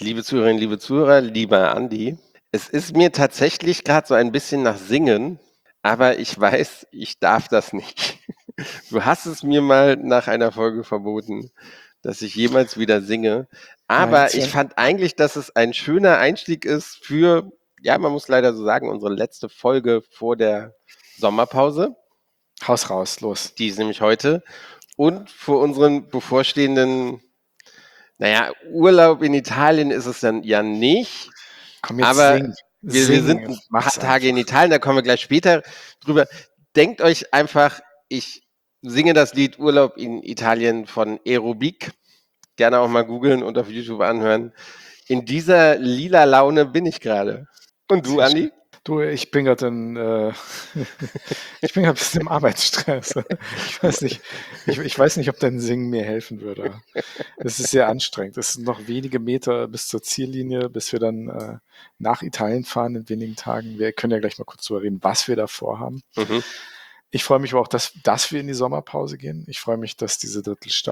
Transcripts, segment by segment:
Liebe Zuhörerinnen, liebe Zuhörer, lieber Andi, es ist mir tatsächlich gerade so ein bisschen nach Singen, aber ich weiß, ich darf das nicht. Du hast es mir mal nach einer Folge verboten, dass ich jemals wieder singe. Nein, Aber ich Sven, fand eigentlich, dass es ein schöner Einstieg ist für, ja, man muss leider so sagen, unsere letzte Folge vor der Sommerpause. Haus raus, los. Die ist nämlich heute. Und vor unseren bevorstehenden, naja, Urlaub in Italien ist es dann ja nicht. Komm, jetzt Aber sing. wir sind Sing. ein paar Mach's Tage in einfach. Italien, da kommen wir gleich später drüber. Denkt euch einfach, ich singe das Lied Urlaub in Italien von Aerobic. Gerne auch mal googeln und auf YouTube anhören. In dieser lila Laune bin ich gerade. Und du, Sehr schön. Andi? Du, ich bin gerade ich bin gerade ein bisschen im Arbeitsstress. Ich weiß nicht, ob dein Singen mir helfen würde. Es ist sehr anstrengend. Es sind noch wenige Meter bis zur Ziellinie, bis wir dann nach Italien fahren in wenigen Tagen. Wir können ja gleich mal kurz darüber reden, was wir da vorhaben. Mhm. Ich freue mich aber auch, dass wir in die Sommerpause gehen. Ich freue mich, dass diese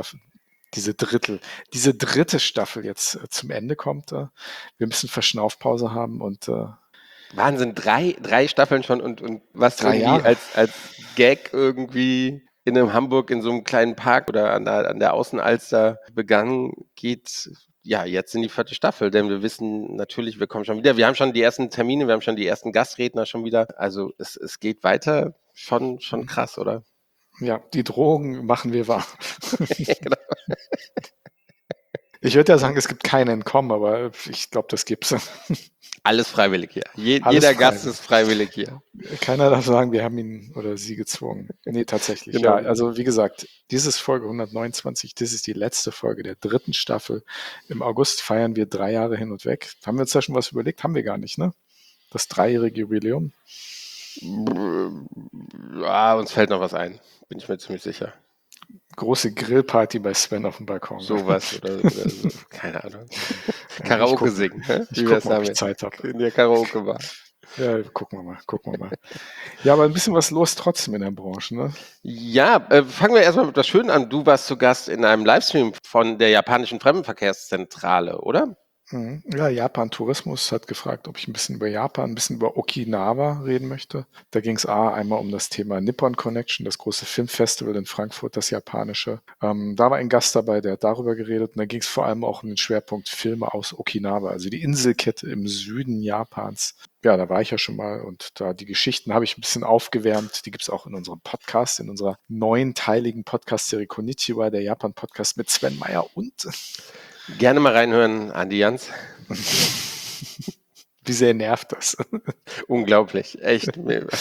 dritte Staffel jetzt zum Ende kommt. Wir ein bisschen Verschnaufpause haben und Wahnsinn, drei Staffeln schon und was 3 irgendwie Jahre. als Gag irgendwie in einem Hamburg in so einem kleinen Park oder an der Außenalster begann, geht ja jetzt in die vierte Staffel, denn wir wissen natürlich, wir kommen schon wieder. Wir haben schon die ersten Termine, wir haben schon die ersten Gastredner schon wieder. Also es geht weiter. Schon krass, oder? Ja, die Drohungen machen wir wahr. Genau. Ich würde ja sagen, es gibt kein Entkommen, aber ich glaube, das gibt's. Alles freiwillig hier. Alles Jeder Gast freiwillig. ist freiwillig hier. Keiner darf sagen, wir haben ihn oder sie gezwungen. Nee, tatsächlich. Ja, Genau. also wie gesagt, dies ist Folge 129. Das ist die letzte Folge der dritten Staffel. Im August feiern wir 3 Jahre hin und weg. Haben wir uns da schon was überlegt? Haben wir gar nicht, ne? Das 3-jährige Jubiläum. Ja, uns fällt noch was ein. Bin ich mir ziemlich sicher. Große Grillparty bei Sven auf dem Balkon. Sowas oder so. Keine Ahnung. Ja, Karaoke singen, hä? ich Wie guck wär's mal, ob ich damit? Zeit habe. In der Karaoke-Bar. Ja, gucken wir mal. Ja, aber ein bisschen was los trotzdem in der Branche, ne? Ja, fangen wir erstmal mit was Schönem an. Du warst zu Gast in einem Livestream von der japanischen Fremdenverkehrszentrale, oder? Mhm. Ja, Japan Tourismus hat gefragt, ob ich ein bisschen über Japan, ein bisschen über Okinawa reden möchte. Da ging es einmal um das Thema Nippon Connection, das große Filmfestival in Frankfurt, das japanische. Da war ein Gast dabei, der hat darüber geredet und da ging es vor allem auch um den Schwerpunkt Filme aus Okinawa, also die Inselkette im Süden Japans. Ja, da war ich ja schon mal und da die Geschichten habe ich ein bisschen aufgewärmt. Die gibt es auch in unserem Podcast, in unserer neunteiligen Podcast-Serie Konnichiwa, der Japan-Podcast mit Sven Meyer und Gerne mal reinhören, Andi Jans. wie sehr nervt das? Unglaublich, echt.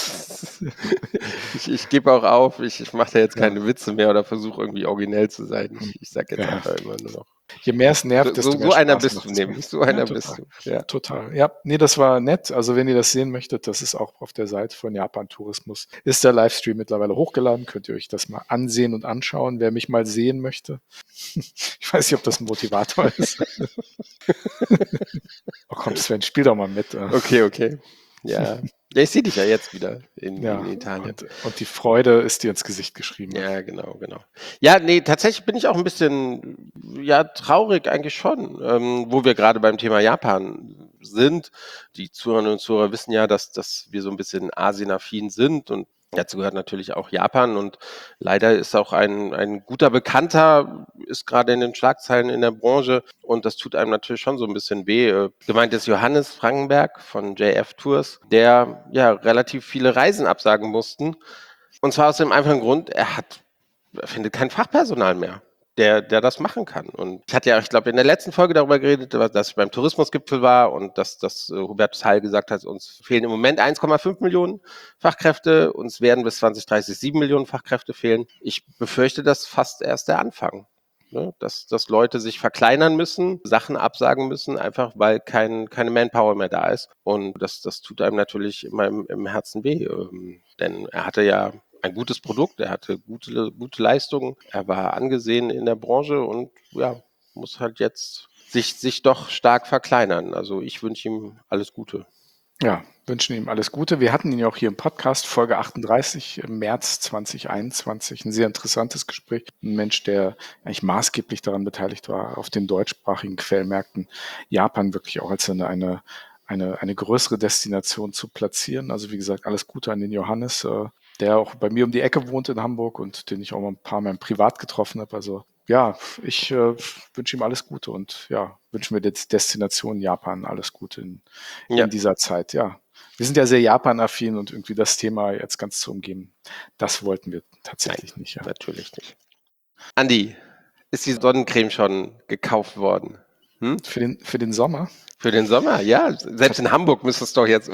Ich gebe auch auf, ich mache da jetzt Ja, keine Witze mehr oder versuche irgendwie originell zu sein. Ich sage jetzt ja. einfach immer nur noch. Je mehr es nervt, desto mehr So einer Spaß bist du macht es mir. nämlich, so Ja, einer bist total. du. Ja. Total. Ja, nee, das war nett. Also wenn ihr das sehen möchtet, das ist auch auf der Seite von Japan Tourismus. Ist der Livestream mittlerweile hochgeladen. Könnt ihr euch das mal ansehen und anschauen, wer mich mal sehen möchte. Ich weiß nicht, ob das ein Motivator ist. Oh komm, Sven, spiel doch mal mit. Okay. Ja. Ja, ich sehe dich ja jetzt wieder in Ja, Italien. und die Freude ist dir ins Gesicht geschrieben. Ja, genau. Ja, nee, tatsächlich bin ich auch ein bisschen, ja, traurig eigentlich schon, wo wir gerade beim Thema Japan sind. Die Zuhörerinnen und Zuhörer wissen ja, dass wir so ein bisschen asienaffin sind und dazu gehört natürlich auch Japan und leider ist auch ein guter Bekannter, ist gerade in den Schlagzeilen in der Branche und das tut einem natürlich schon so ein bisschen weh. Gemeint ist Johannes Frankenberg von JF Tours, der ja relativ viele Reisen absagen mussten. Und zwar aus dem einfachen Grund, er findet kein Fachpersonal mehr, der das machen kann. Und ich hatte ja, ich glaube, in der letzten Folge darüber geredet, dass ich beim Tourismusgipfel war und dass Hubertus Heil gesagt hat, uns fehlen im Moment 1,5 Millionen Fachkräfte, uns werden bis 2030 7 Millionen Fachkräfte fehlen. Ich befürchte, das ist fast erst der Anfang. Ne? Dass Leute sich verkleinern müssen, Sachen absagen müssen, einfach weil keine Manpower mehr da ist. Und das tut einem natürlich immer im Herzen weh. Denn er hatte ja ein gutes Produkt, er hatte gute Leistungen, er war angesehen in der Branche und ja, muss halt jetzt sich doch stark verkleinern. Also ich wünsche ihm alles Gute. Ja, wünschen ihm alles Gute. Wir hatten ihn ja auch hier im Podcast, Folge 38 im März 2021. Ein sehr interessantes Gespräch. Ein Mensch, der eigentlich maßgeblich daran beteiligt war, auf den deutschsprachigen Quellmärkten Japan wirklich auch als eine größere Destination zu platzieren. Also wie gesagt, alles Gute an den Johannes, der auch bei mir um die Ecke wohnt in Hamburg und den ich auch mal ein paar Mal privat getroffen habe. Also ja, ich wünsche ihm alles Gute und ja, wünsche mir der Destination Japan alles Gute Ja, in dieser Zeit. Ja, wir sind ja sehr Japan-affin und irgendwie das Thema jetzt ganz zu umgehen, das wollten wir nein, tatsächlich nicht. Ja. natürlich nicht. Andi, ist die Sonnencreme schon gekauft worden? Hm? Für den Sommer. Für den Sommer, ja. Selbst in Hamburg müsste es doch jetzt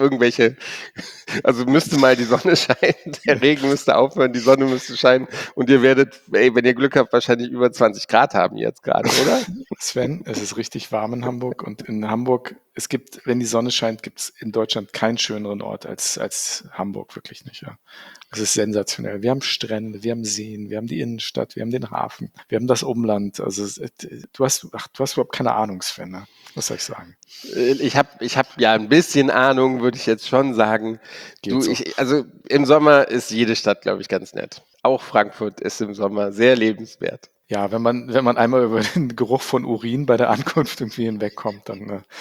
also müsste mal die Sonne scheinen, der Regen müsste aufhören, die Sonne müsste scheinen und ihr werdet, wenn ihr Glück habt, wahrscheinlich über 20 Grad haben jetzt gerade, oder? Sven, es ist richtig warm in Hamburg und in Hamburg, wenn die Sonne scheint, gibt es in Deutschland keinen schöneren Ort als Hamburg, wirklich nicht. Ja. Es ist sensationell. Wir haben Strände, wir haben Seen, wir haben die Innenstadt, wir haben den Hafen, wir haben das Umland. Also du hast überhaupt keine Ahnung, Sven. Ne? Was soll ich sagen? Ich hab ja ein bisschen Ahnung, würde ich jetzt schon sagen. Geht so. Also im Sommer ist jede Stadt, glaube ich, ganz nett. Auch Frankfurt ist im Sommer sehr lebenswert. Ja, wenn man einmal über den Geruch von Urin bei der Ankunft irgendwie hinwegkommt,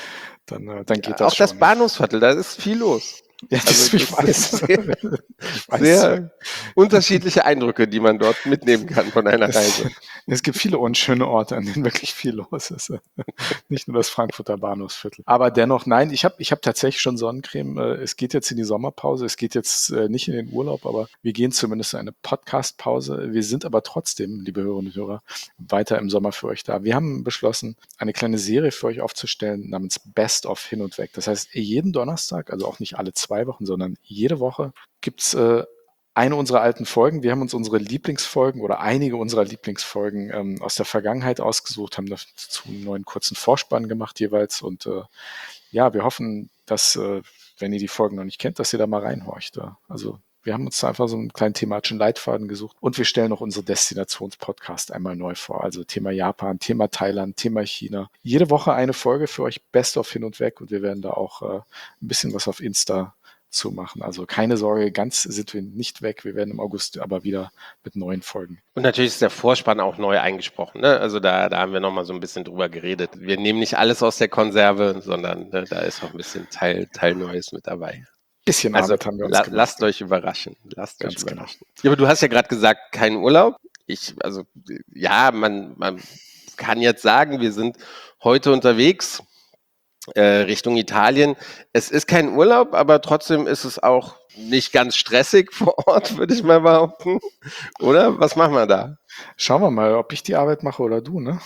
dann geht das Auch das schon. Ne? Bahnhofsviertel, da ist viel los. Ja, Also ich das ist weiß. Ich weiß. sehr unterschiedliche Eindrücke, die man dort mitnehmen kann von einer Es, Reise. es gibt viele unschöne Orte, an denen wirklich viel los ist. Nicht nur das Frankfurter Bahnhofsviertel. Aber dennoch, nein, ich hab tatsächlich schon Sonnencreme. Es geht jetzt in die Sommerpause. Es geht jetzt nicht in den Urlaub, aber wir gehen zumindest in eine Podcast-Pause. Wir sind aber trotzdem, liebe Hörerinnen und Hörer, weiter im Sommer für euch da. Wir haben beschlossen, eine kleine Serie für euch aufzustellen namens Best of Hin und Weg. Das heißt, jeden Donnerstag, also auch nicht alle 2 Wochen, sondern jede Woche gibt's eine unserer alten Folgen. Wir haben uns unsere Lieblingsfolgen oder einige unserer Lieblingsfolgen aus der Vergangenheit ausgesucht, haben dazu einen neuen kurzen Vorspann gemacht jeweils. Und ja, wir hoffen, dass, wenn ihr die Folgen noch nicht kennt, dass ihr da mal reinhorcht. Also wir haben uns da einfach so einen kleinen thematischen Leitfaden gesucht und wir stellen noch unsere Destinationspodcast einmal neu vor. Also Thema Japan, Thema Thailand, Thema China. Jede Woche eine Folge für euch, Best of Hin und Weg, und wir werden da auch ein bisschen was auf Insta zu machen. Also keine Sorge, ganz sind wir nicht weg. Wir werden im August aber wieder mit neuen Folgen. Und natürlich ist der Vorspann auch neu eingesprochen. Ne? Also da haben wir nochmal so ein bisschen drüber geredet. Wir nehmen nicht alles aus der Konserve, sondern da ist auch ein bisschen Teil Neues mit dabei. Bisschen Also Arbeit haben wir uns gemacht. lasst euch überraschen. Ganz genau. Ja, aber du hast ja gerade gesagt, kein Urlaub. Ja, man kann jetzt sagen, wir sind heute unterwegs Richtung Italien. Es ist kein Urlaub, aber trotzdem ist es auch nicht ganz stressig vor Ort, würde ich mal behaupten. Oder? Was machen wir da? Schauen wir mal, ob ich die Arbeit mache oder du, ne?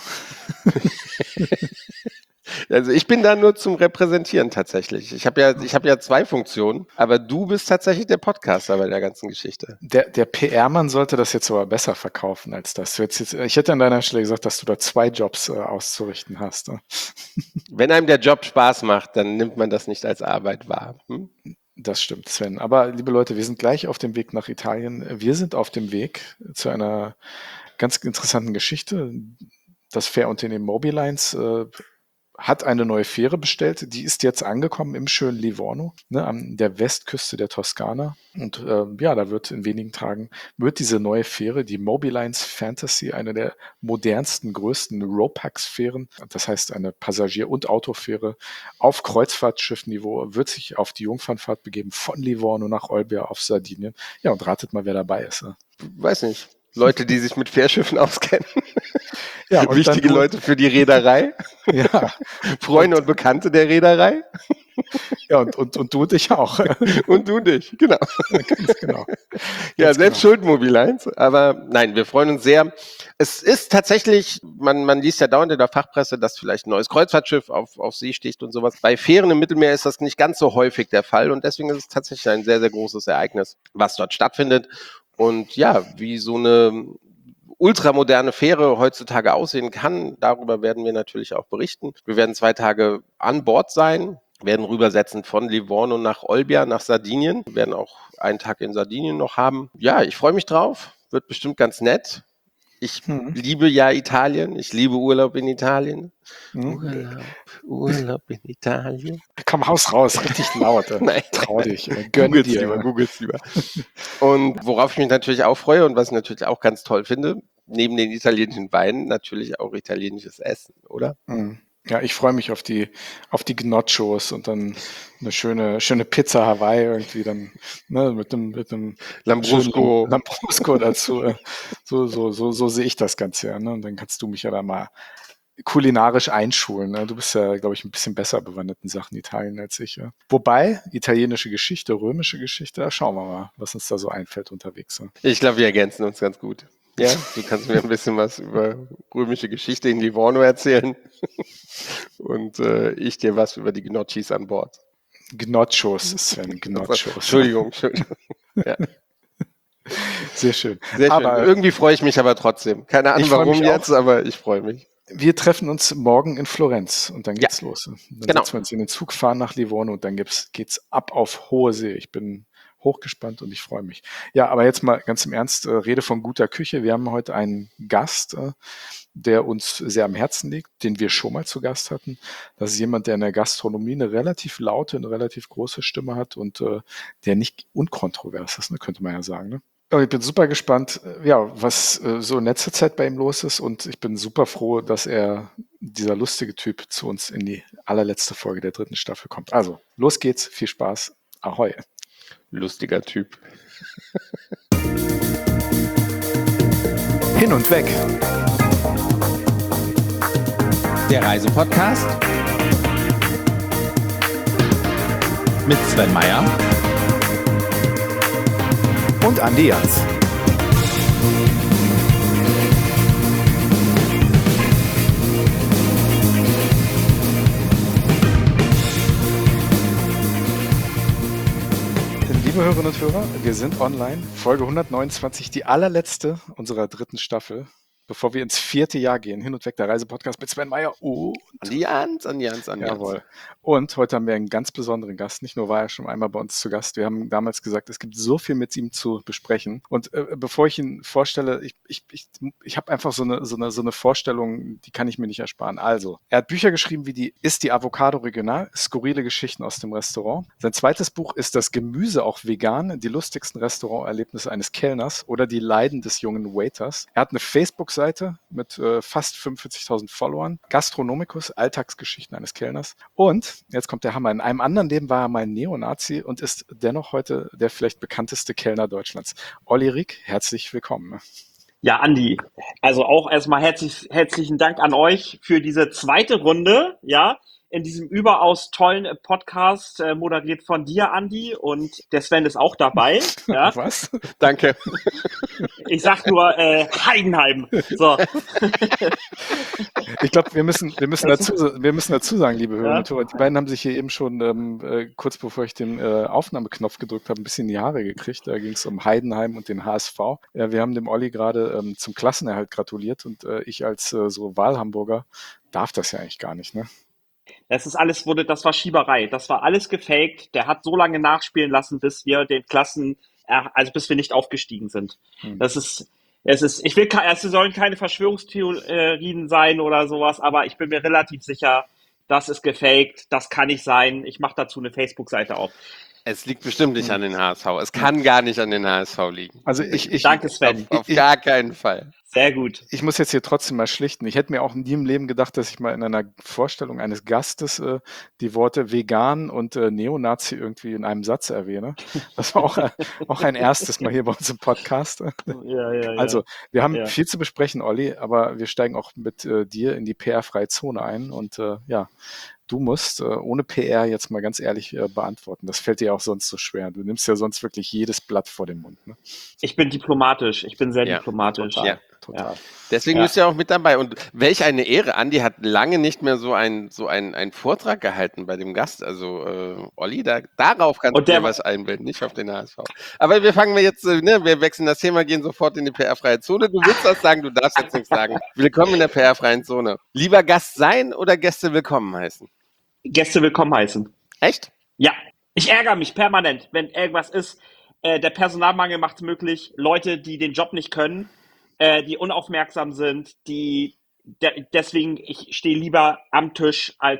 Also ich bin da nur zum Repräsentieren tatsächlich. Ich habe ja 2 Funktionen, aber du bist tatsächlich der Podcaster bei der ganzen Geschichte. Der PR-Mann sollte das jetzt aber besser verkaufen als das. Ich hätte an deiner Stelle gesagt, dass du da 2 Jobs auszurichten hast. Ne? Wenn einem der Job Spaß macht, dann nimmt man das nicht als Arbeit wahr. Hm? Das stimmt, Sven. Aber liebe Leute, wir sind gleich auf dem Weg nach Italien. Wir sind auf dem Weg zu einer ganz interessanten Geschichte. Das Fährunternehmen Mobilines hat eine neue Fähre bestellt. Die ist jetzt angekommen im schönen Livorno, ne, an der Westküste der Toskana. Und ja, da wird in wenigen Tagen diese neue Fähre, die Mobilines Fantasy, eine der modernsten, größten RoPax-Fähren, das heißt eine Passagier- und Autofähre auf Kreuzfahrtschiffniveau, wird sich auf die Jungfernfahrt begeben von Livorno nach Olbia auf Sardinien. Ja, und ratet mal, wer dabei ist. Ne? Weiß nicht. Leute, die sich mit Fährschiffen auskennen. Ja, und Wichtige Leute für die Reederei. Ja. Freunde und Bekannte der Reederei. Ja, und du dich auch. Und du dich, genau. Ganz genau. Ja, Ganz selbst genau. schuld Mobilines. Aber nein, wir freuen uns sehr. Es ist tatsächlich, man liest ja dauernd in der Fachpresse, dass vielleicht ein neues Kreuzfahrtschiff auf See sticht und sowas. Bei Fähren im Mittelmeer ist das nicht ganz so häufig der Fall. Und deswegen ist es tatsächlich ein sehr, sehr großes Ereignis, was dort stattfindet. Und ja, wie so eine ultramoderne Fähre heutzutage aussehen kann, darüber werden wir natürlich auch berichten. Wir werden 2 Tage an Bord sein, werden rübersetzen von Livorno nach Olbia, nach Sardinien. Wir werden auch einen Tag in Sardinien noch haben. Ja, ich freue mich drauf. Wird bestimmt ganz nett. Ich liebe ja Italien. Ich liebe Urlaub in Italien. Urlaub in Italien. Komm, haus raus, richtig laut. Nein, Trau dich, gönn Googles dir. lieber, Googles lieber. Und worauf ich mich natürlich auch freue und was ich natürlich auch ganz toll finde, neben den italienischen Weinen natürlich auch italienisches Essen, oder? Mhm. Ja, ich freue mich auf die Gnocchos und dann eine schöne Pizza Hawaii irgendwie dann, ne, mit einem schönen Lambrusco. Lambrusco dazu. So sehe ich das Ganze ja, ne? Und dann kannst du mich ja da mal kulinarisch einschulen, ne? Du bist ja, glaube ich, ein bisschen besser bewandert in Sachen Italien als ich, ja. Wobei, italienische Geschichte, römische Geschichte, da schauen wir mal, was uns da so einfällt unterwegs, ne? Ich glaube, wir ergänzen uns ganz gut. Ja, du kannst mir ein bisschen was über römische Geschichte in Livorno erzählen und ich dir was über die Gnocchis an Bord. Gnocchos, Sven, Gnocchos. Entschuldigung. Ja, Sehr schön. sehr schön. Aber Irgendwie freue ich mich aber trotzdem. Keine Ahnung ich freu warum mich jetzt, auch. aber ich freue mich. Wir treffen uns morgen in Florenz und dann Ja, geht's los. Dann genau. setzen wir uns in den Zug, fahren nach Livorno und dann geht's ab auf hohe See. Ich bin hochgespannt und ich freue mich. Ja, aber jetzt mal ganz im Ernst, Rede von guter Küche. Wir haben heute einen Gast, der uns sehr am Herzen liegt, den wir schon mal zu Gast hatten. Das ist jemand, der in der Gastronomie eine relativ laute, eine relativ große Stimme hat und der nicht unkontrovers ist, ne, könnte man ja sagen. Ne? Ich bin super gespannt, ja, was so in letzter Zeit bei ihm los ist und ich bin super froh, dass dieser lustige Typ, zu uns in die allerletzte Folge der 3. Staffel kommt. Also, los geht's, viel Spaß, ahoi. Lustiger Typ. Hin und weg. Der Reisepodcast mit Sven Meyer Und Andi Jans. Liebe Hörerinnen und Hörer, wir sind online. Folge 129, die allerletzte unserer 3. Staffel. Bevor wir ins 4. Jahr gehen, hin und weg, der Reisepodcast mit Sven Meyer und An die Jans. Jawohl. Und heute haben wir einen ganz besonderen Gast. Nicht nur war er schon einmal bei uns zu Gast. Wir haben damals gesagt, es gibt so viel mit ihm zu besprechen. Und bevor ich ihn vorstelle, ich habe einfach so eine Vorstellung, die kann ich mir nicht ersparen. Also, er hat Bücher geschrieben wie Ist die Avocado regional? Skurrile Geschichten aus dem Restaurant. Sein zweites Buch ist Das Gemüse auch vegan? Die lustigsten Restauranterlebnisse eines Kellners oder die Leiden des jungen Waiters. Er hat eine Facebook-Seite mit fast 45.000 Followern. Gastronomicus, Alltagsgeschichten eines Kellners. Und, jetzt kommt der Hammer, in einem anderen Leben war er mal ein Neonazi und ist dennoch heute der vielleicht bekannteste Kellner Deutschlands. Olli Rieck, herzlich willkommen. Ja, Andi, also auch erstmal herzlichen Dank an euch für diese zweite Runde, ja, in diesem überaus tollen Podcast, moderiert von dir, Andi, und der Sven ist auch dabei, ja. Was? Danke. Ich sag nur Heidenheim. So. Ich glaube, wir müssen dazu sagen, liebe Hörer und Hörer, die beiden haben sich hier eben schon, kurz bevor ich den Aufnahmeknopf gedrückt habe, ein bisschen in die Haare gekriegt. Da ging es um Heidenheim und den HSV. Ja, wir haben dem Olli gerade zum Klassenerhalt gratuliert und ich als so Wahlhamburger darf das ja eigentlich gar nicht, ne? Das war Schieberei. Das war alles gefaked. Der hat so lange nachspielen lassen, bis wir bis wir nicht aufgestiegen sind. Es sollen keine Verschwörungstheorien sein oder sowas, aber ich bin mir relativ sicher, das ist gefaked, das kann nicht sein. Ich mache dazu eine Facebook-Seite auf. Es liegt bestimmt nicht an den HSV. Es kann gar nicht an den HSV liegen. Also Danke, Sven. Auf gar keinen Fall. Sehr gut. Ich muss jetzt hier trotzdem mal schlichten. Ich hätte mir auch nie im Leben gedacht, dass ich mal in einer Vorstellung eines Gastes die Worte vegan und Neonazi irgendwie in einem Satz erwähne. Das war auch ein erstes Mal hier bei uns im Podcast. Ja. Also, wir haben Ja. viel zu besprechen, Olli, aber wir steigen auch mit dir in die PR-freie Zone ein und ja, du musst ohne PR jetzt mal ganz ehrlich beantworten. Das fällt dir auch sonst so schwer. Du nimmst ja sonst wirklich jedes Blatt vor den Mund. Ne? Ich bin diplomatisch. Ich bin sehr diplomatisch. Ja. Total. Deswegen bist du ja auch mit dabei. Und welch eine Ehre. Andi hat lange nicht mehr so einen Vortrag gehalten bei dem Gast. Also, Olli, darauf kannst du dir was einbilden, nicht auf den HSV. Aber wir wir wechseln das Thema, gehen sofort in die PR-freie Zone. Du willst was sagen, du darfst jetzt nichts sagen. Willkommen in der PR-freien Zone. Lieber Gast sein oder Gäste willkommen heißen? Gäste willkommen heißen. Echt? Ja. Ich ärgere mich permanent, wenn irgendwas ist. Der Personalmangel macht es möglich. Leute, die den Job nicht können, die unaufmerksam sind, deswegen, ich stehe lieber am Tisch als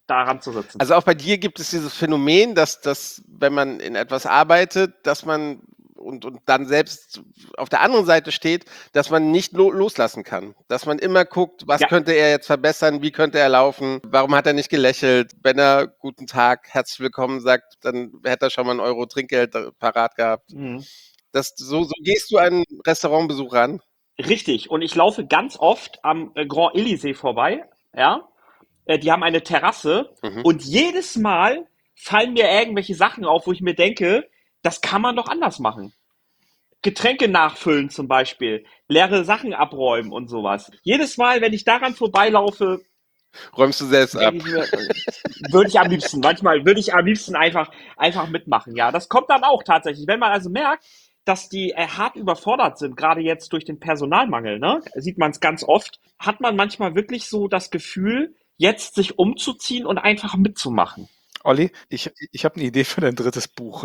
daran zu sitzen. Also auch bei dir gibt es dieses Phänomen, dass wenn man in etwas arbeitet, dass man und dann selbst auf der anderen Seite steht, dass man nicht loslassen kann. Dass man immer guckt, was könnte er jetzt verbessern, wie könnte er laufen, warum hat er nicht gelächelt. Wenn er guten Tag, herzlich willkommen sagt, dann hätte er schon mal 1 Euro Trinkgeld parat gehabt. So gehst du einen Restaurantbesuch ran? Richtig. Und ich laufe ganz oft am Grand Elysée vorbei, ja. Die haben eine Terrasse und jedes Mal fallen mir irgendwelche Sachen auf, wo ich mir denke, das kann man doch anders machen. Getränke nachfüllen zum Beispiel, leere Sachen abräumen und sowas. Jedes Mal, wenn ich daran vorbeilaufe, räumst du selbst ab. Würde ich am liebsten, manchmal würde ich am liebsten einfach mitmachen, ja. Das kommt dann auch tatsächlich. Wenn man also merkt, dass die hart überfordert sind, gerade jetzt durch den Personalmangel, ne, sieht man es ganz oft, hat man manchmal wirklich so das Gefühl, jetzt sich umzuziehen und einfach mitzumachen. Olli, ich habe eine Idee für dein 3. Buch.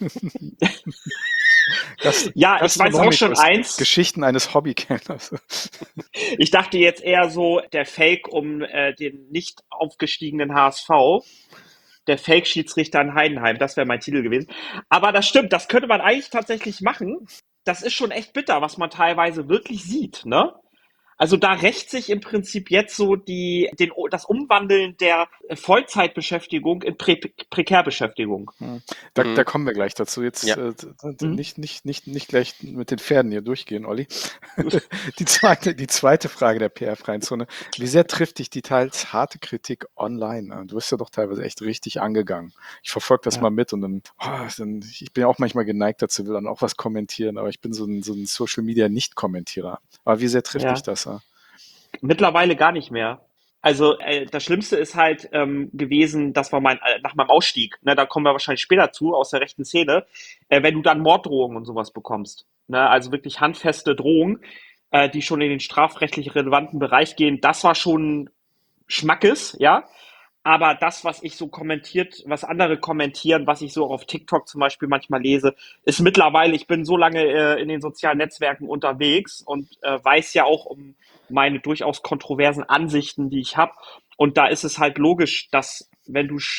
Ich weiß auch schon eins. Geschichten eines Hobbykenners. Ich dachte jetzt eher so, der Fake um den nicht aufgestiegenen HSV, der Fake-Schiedsrichter in Heidenheim, das wäre mein Titel gewesen. Aber das stimmt, das könnte man eigentlich tatsächlich machen. Das ist schon echt bitter, was man teilweise wirklich sieht, ne? Also da rächt sich im Prinzip jetzt so das Umwandeln der Vollzeitbeschäftigung in Prekärbeschäftigung. Da kommen wir gleich dazu. Jetzt nicht gleich mit den Pferden hier durchgehen, Olli. Die zweite Frage der PR-freien Zone. Wie sehr trifft dich die teils harte Kritik online? Du bist ja doch teilweise echt richtig angegangen. Ich verfolge das mal mit und dann ich bin auch manchmal geneigt dazu, will dann auch was kommentieren, aber ich bin so ein Social-Media-Nicht-Kommentierer. Aber wie sehr trifft dich das? Mittlerweile gar nicht mehr. Also das Schlimmste ist halt gewesen, das war nach meinem Ausstieg, ne, da kommen wir wahrscheinlich später zu, aus der rechten Szene, wenn du dann Morddrohungen und sowas bekommst. Ne, also wirklich handfeste Drohungen, die schon in den strafrechtlich relevanten Bereich gehen, das war schon Schmackes, ja. Aber das, was andere kommentieren, was ich so auf TikTok zum Beispiel manchmal lese, ist mittlerweile, ich bin so lange in den sozialen Netzwerken unterwegs und weiß ja auch um meine durchaus kontroversen Ansichten, die ich habe. Und da ist es halt logisch, dass wenn du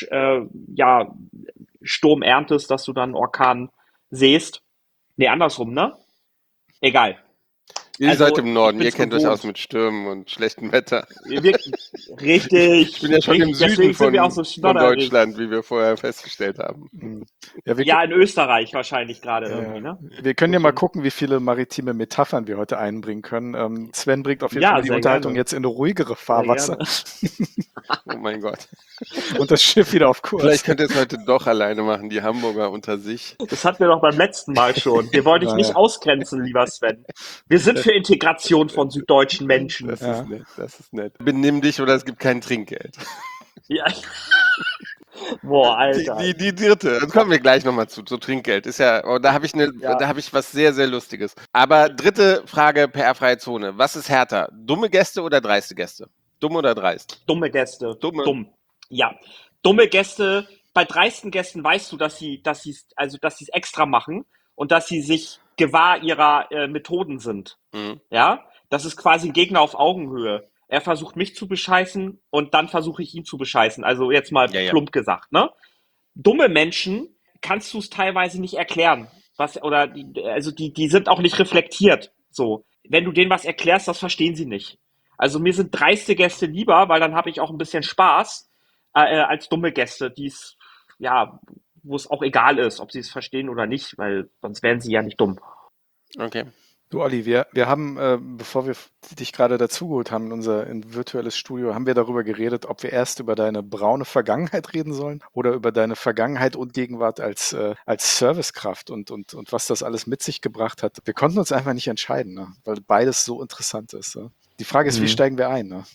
Sturm erntest, dass du dann Orkan sähst. Nee, andersrum, ne? Egal. Ihr seid im Norden, ihr kennt euch aus mit Stürmen und schlechtem Wetter. Richtig. Ich bin ja schon im Süden von Deutschland, wie wir vorher festgestellt haben. Ja, in Österreich wahrscheinlich gerade irgendwie, ne? Wir können ja mal gucken, wie viele maritime Metaphern wir heute einbringen können. Sven bringt auf jeden Fall die Unterhaltung jetzt in eine ruhigere Fahrwasser. Oh mein Gott. Und das Schiff wieder auf Kurs. Vielleicht könnt ihr es heute doch alleine machen, die Hamburger unter sich. Das hatten wir doch beim letzten Mal schon. Wir wollen dich nicht ausgrenzen, lieber Sven. Wir sind für Integration von süddeutschen Menschen. Das ist nett. Benimm dich oder es gibt kein Trinkgeld. Ja. Boah, Alter. Die dritte, das kommen wir gleich nochmal zu Trinkgeld. Ist ja, da habe ich was sehr, sehr Lustiges. Aber dritte Frage, PR-freie Zone. Was ist härter? Dumme Gäste oder dreiste Gäste? Dumm oder dreist? Dumme Gäste. Dumm. Ja. Dumme Gäste, bei dreisten Gästen weißt du, dass sie es extra machen und dass sie sich gewahr ihrer Methoden sind. Ja, das ist quasi ein Gegner auf Augenhöhe. Er versucht mich zu bescheißen und dann versuche ich ihn zu bescheißen. Also jetzt mal plump gesagt, ne? Dumme Menschen kannst du es teilweise nicht erklären. Die sind auch nicht reflektiert. So, wenn du denen was erklärst, das verstehen sie nicht. Also mir sind dreiste Gäste lieber, weil dann habe ich auch ein bisschen Spaß als dumme Gäste, wo es auch egal ist, ob sie es verstehen oder nicht, weil sonst wären sie ja nicht dumm. Okay. Du, Olli, wir haben, bevor wir dich gerade dazugeholt haben in virtuelles Studio, haben wir darüber geredet, ob wir erst über deine braune Vergangenheit reden sollen oder über deine Vergangenheit und Gegenwart als Servicekraft und was das alles mit sich gebracht hat. Wir konnten uns einfach nicht entscheiden, ne? Weil beides so interessant ist. Ne? Die Frage ist, wie steigen wir ein? Ne?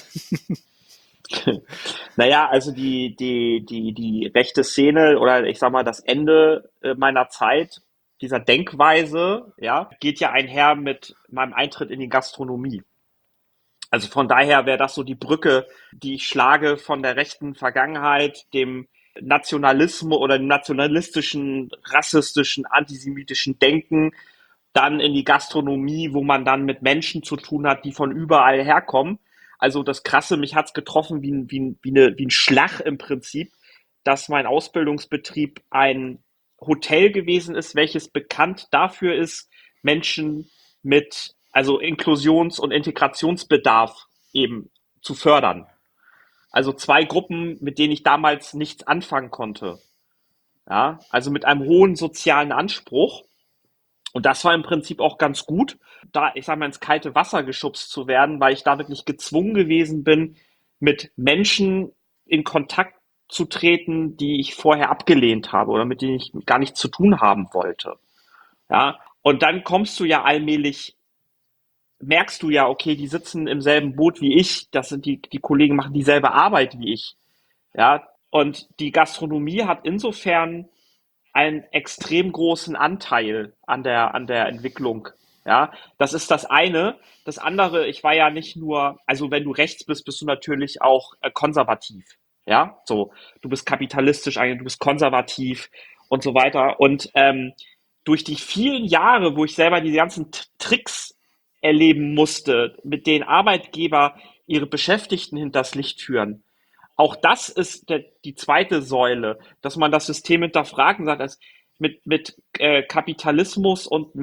Naja, also die rechte Szene oder ich sag mal das Ende meiner Zeit, dieser Denkweise, ja, geht ja einher mit meinem Eintritt in die Gastronomie. Also von daher wäre das so die Brücke, die ich schlage von der rechten Vergangenheit, dem Nationalismus oder dem nationalistischen, rassistischen, antisemitischen Denken, dann in die Gastronomie, wo man dann mit Menschen zu tun hat, die von überall herkommen. Also das Krasse, mich hat's getroffen wie ein Schlag im Prinzip, dass mein Ausbildungsbetrieb ein Hotel gewesen ist, welches bekannt dafür ist, Menschen mit, also Inklusions- und Integrationsbedarf eben zu fördern. Also zwei Gruppen, mit denen ich damals nichts anfangen konnte. Ja, also mit einem hohen sozialen Anspruch. Und das war im Prinzip auch ganz gut, da, ich sag mal, ins kalte Wasser geschubst zu werden, weil ich da wirklich gezwungen gewesen bin, mit Menschen in Kontakt zu treten, die ich vorher abgelehnt habe oder mit denen ich gar nichts zu tun haben wollte. Ja, und dann kommst du ja allmählich, merkst du ja, okay, die sitzen im selben Boot wie ich, das sind die Kollegen machen dieselbe Arbeit wie ich. Ja, und die Gastronomie hat insofern einen extrem großen Anteil an der Entwicklung. Ja, das ist das eine. Das andere, ich war ja nicht nur, also wenn du rechts bist, bist du natürlich auch konservativ. Ja, so, du bist kapitalistisch, du bist konservativ und so weiter. Und durch die vielen Jahre, wo ich selber die ganzen Tricks erleben musste, mit denen Arbeitgeber ihre Beschäftigten hinters Licht führen, auch das ist die zweite Säule, dass man das System hinterfragt und sagt, dass mit Kapitalismus und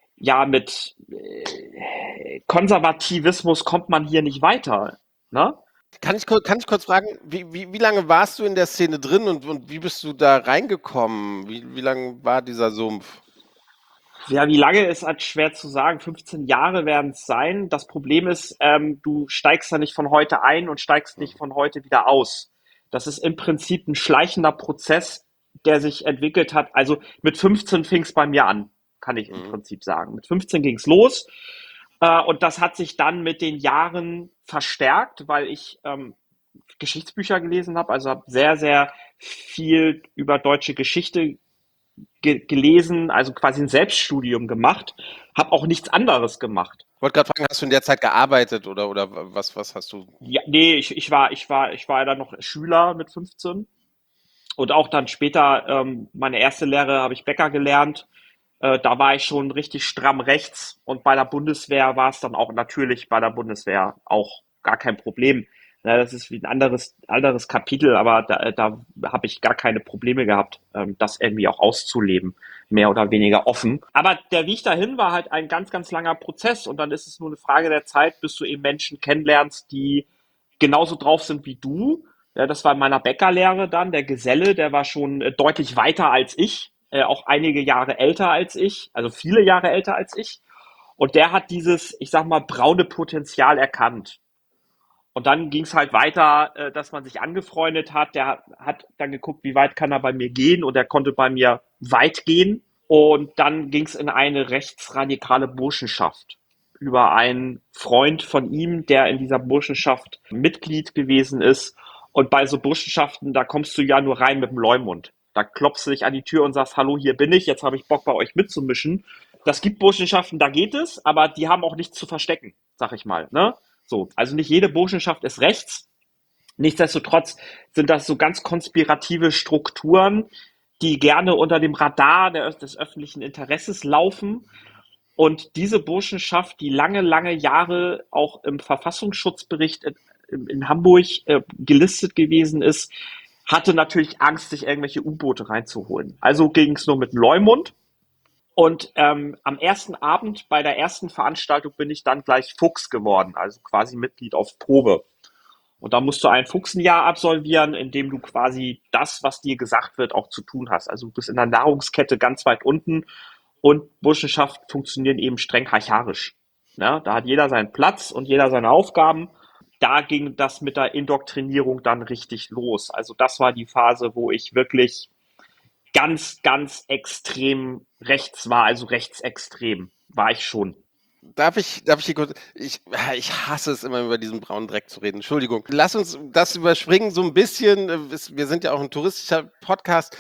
mit Konservativismus kommt man hier nicht weiter. Ne? Kann ich kurz fragen, wie lange warst du in der Szene drin und wie bist du da reingekommen? Wie lange war dieser Sumpf? Ja, wie lange ist halt schwer zu sagen. 15 Jahre werden es sein. Das Problem ist, du steigst da nicht von heute ein und steigst nicht von heute wieder aus. Das ist im Prinzip ein schleichender Prozess, der sich entwickelt hat. Also mit 15 fing es bei mir an, kann ich im Prinzip sagen. Mit 15 ging es los. Und das hat sich dann mit den Jahren verstärkt, weil ich Geschichtsbücher gelesen habe. Also habe sehr, sehr viel über deutsche Geschichte gelesen, also quasi ein Selbststudium gemacht, habe auch nichts anderes gemacht. Ich wollte gerade fragen, hast du in der Zeit gearbeitet oder was hast du? Ja, nee, ich war dann noch Schüler mit 15 und auch dann später, meine erste Lehre habe ich Bäcker gelernt. Da war ich schon richtig stramm rechts und bei der Bundeswehr war es dann auch natürlich bei der Bundeswehr auch gar kein Problem. Ja, das ist wie ein anderes Kapitel, aber da habe ich gar keine Probleme gehabt, das irgendwie auch auszuleben, mehr oder weniger offen. Aber der Weg dahin war halt ein ganz, ganz langer Prozess und dann ist es nur eine Frage der Zeit, bis du eben Menschen kennenlernst, die genauso drauf sind wie du. Ja, das war in meiner Bäckerlehre dann, der Geselle, der war schon deutlich weiter als ich, auch einige Jahre älter als ich, also viele Jahre älter als ich. Und der hat dieses, ich sag mal, braune Potenzial erkannt. Und dann ging es halt weiter, dass man sich angefreundet hat. Der hat dann geguckt, wie weit kann er bei mir gehen und er konnte bei mir weit gehen. Und dann ging es in eine rechtsradikale Burschenschaft über einen Freund von ihm, der in dieser Burschenschaft Mitglied gewesen ist. Und bei so Burschenschaften, da kommst du ja nur rein mit dem Leumund. Da klopfst du dich an die Tür und sagst, hallo, hier bin ich, jetzt habe ich Bock bei euch mitzumischen. Das gibt Burschenschaften, da geht es, aber die haben auch nichts zu verstecken, sag ich mal. Ne? So, also nicht jede Burschenschaft ist rechts. Nichtsdestotrotz sind das so ganz konspirative Strukturen, die gerne unter dem Radar des öffentlichen Interesses laufen. Und diese Burschenschaft, die lange, lange Jahre auch im Verfassungsschutzbericht in Hamburg gelistet gewesen ist, hatte natürlich Angst, sich irgendwelche U-Boote reinzuholen. Also ging es nur mit Leumund. Und am ersten Abend bei der ersten Veranstaltung bin ich dann gleich Fuchs geworden, also quasi Mitglied auf Probe. Und da musst du ein Fuchsenjahr absolvieren, in dem du quasi das, was dir gesagt wird, auch zu tun hast. Also du bist in der Nahrungskette ganz weit unten und Burschenschaften funktionieren eben streng hierarchisch. Ja, da hat jeder seinen Platz und jeder seine Aufgaben. Da ging das mit der Indoktrinierung dann richtig los. Also das war die Phase, wo ich wirklich ganz, ganz extrem rechts war, also rechtsextrem war ich schon. Darf ich hier kurz, ich hasse es immer über diesen braunen Dreck zu reden. Entschuldigung. Lass uns das überspringen so ein bisschen. Wir sind ja auch ein touristischer Podcast.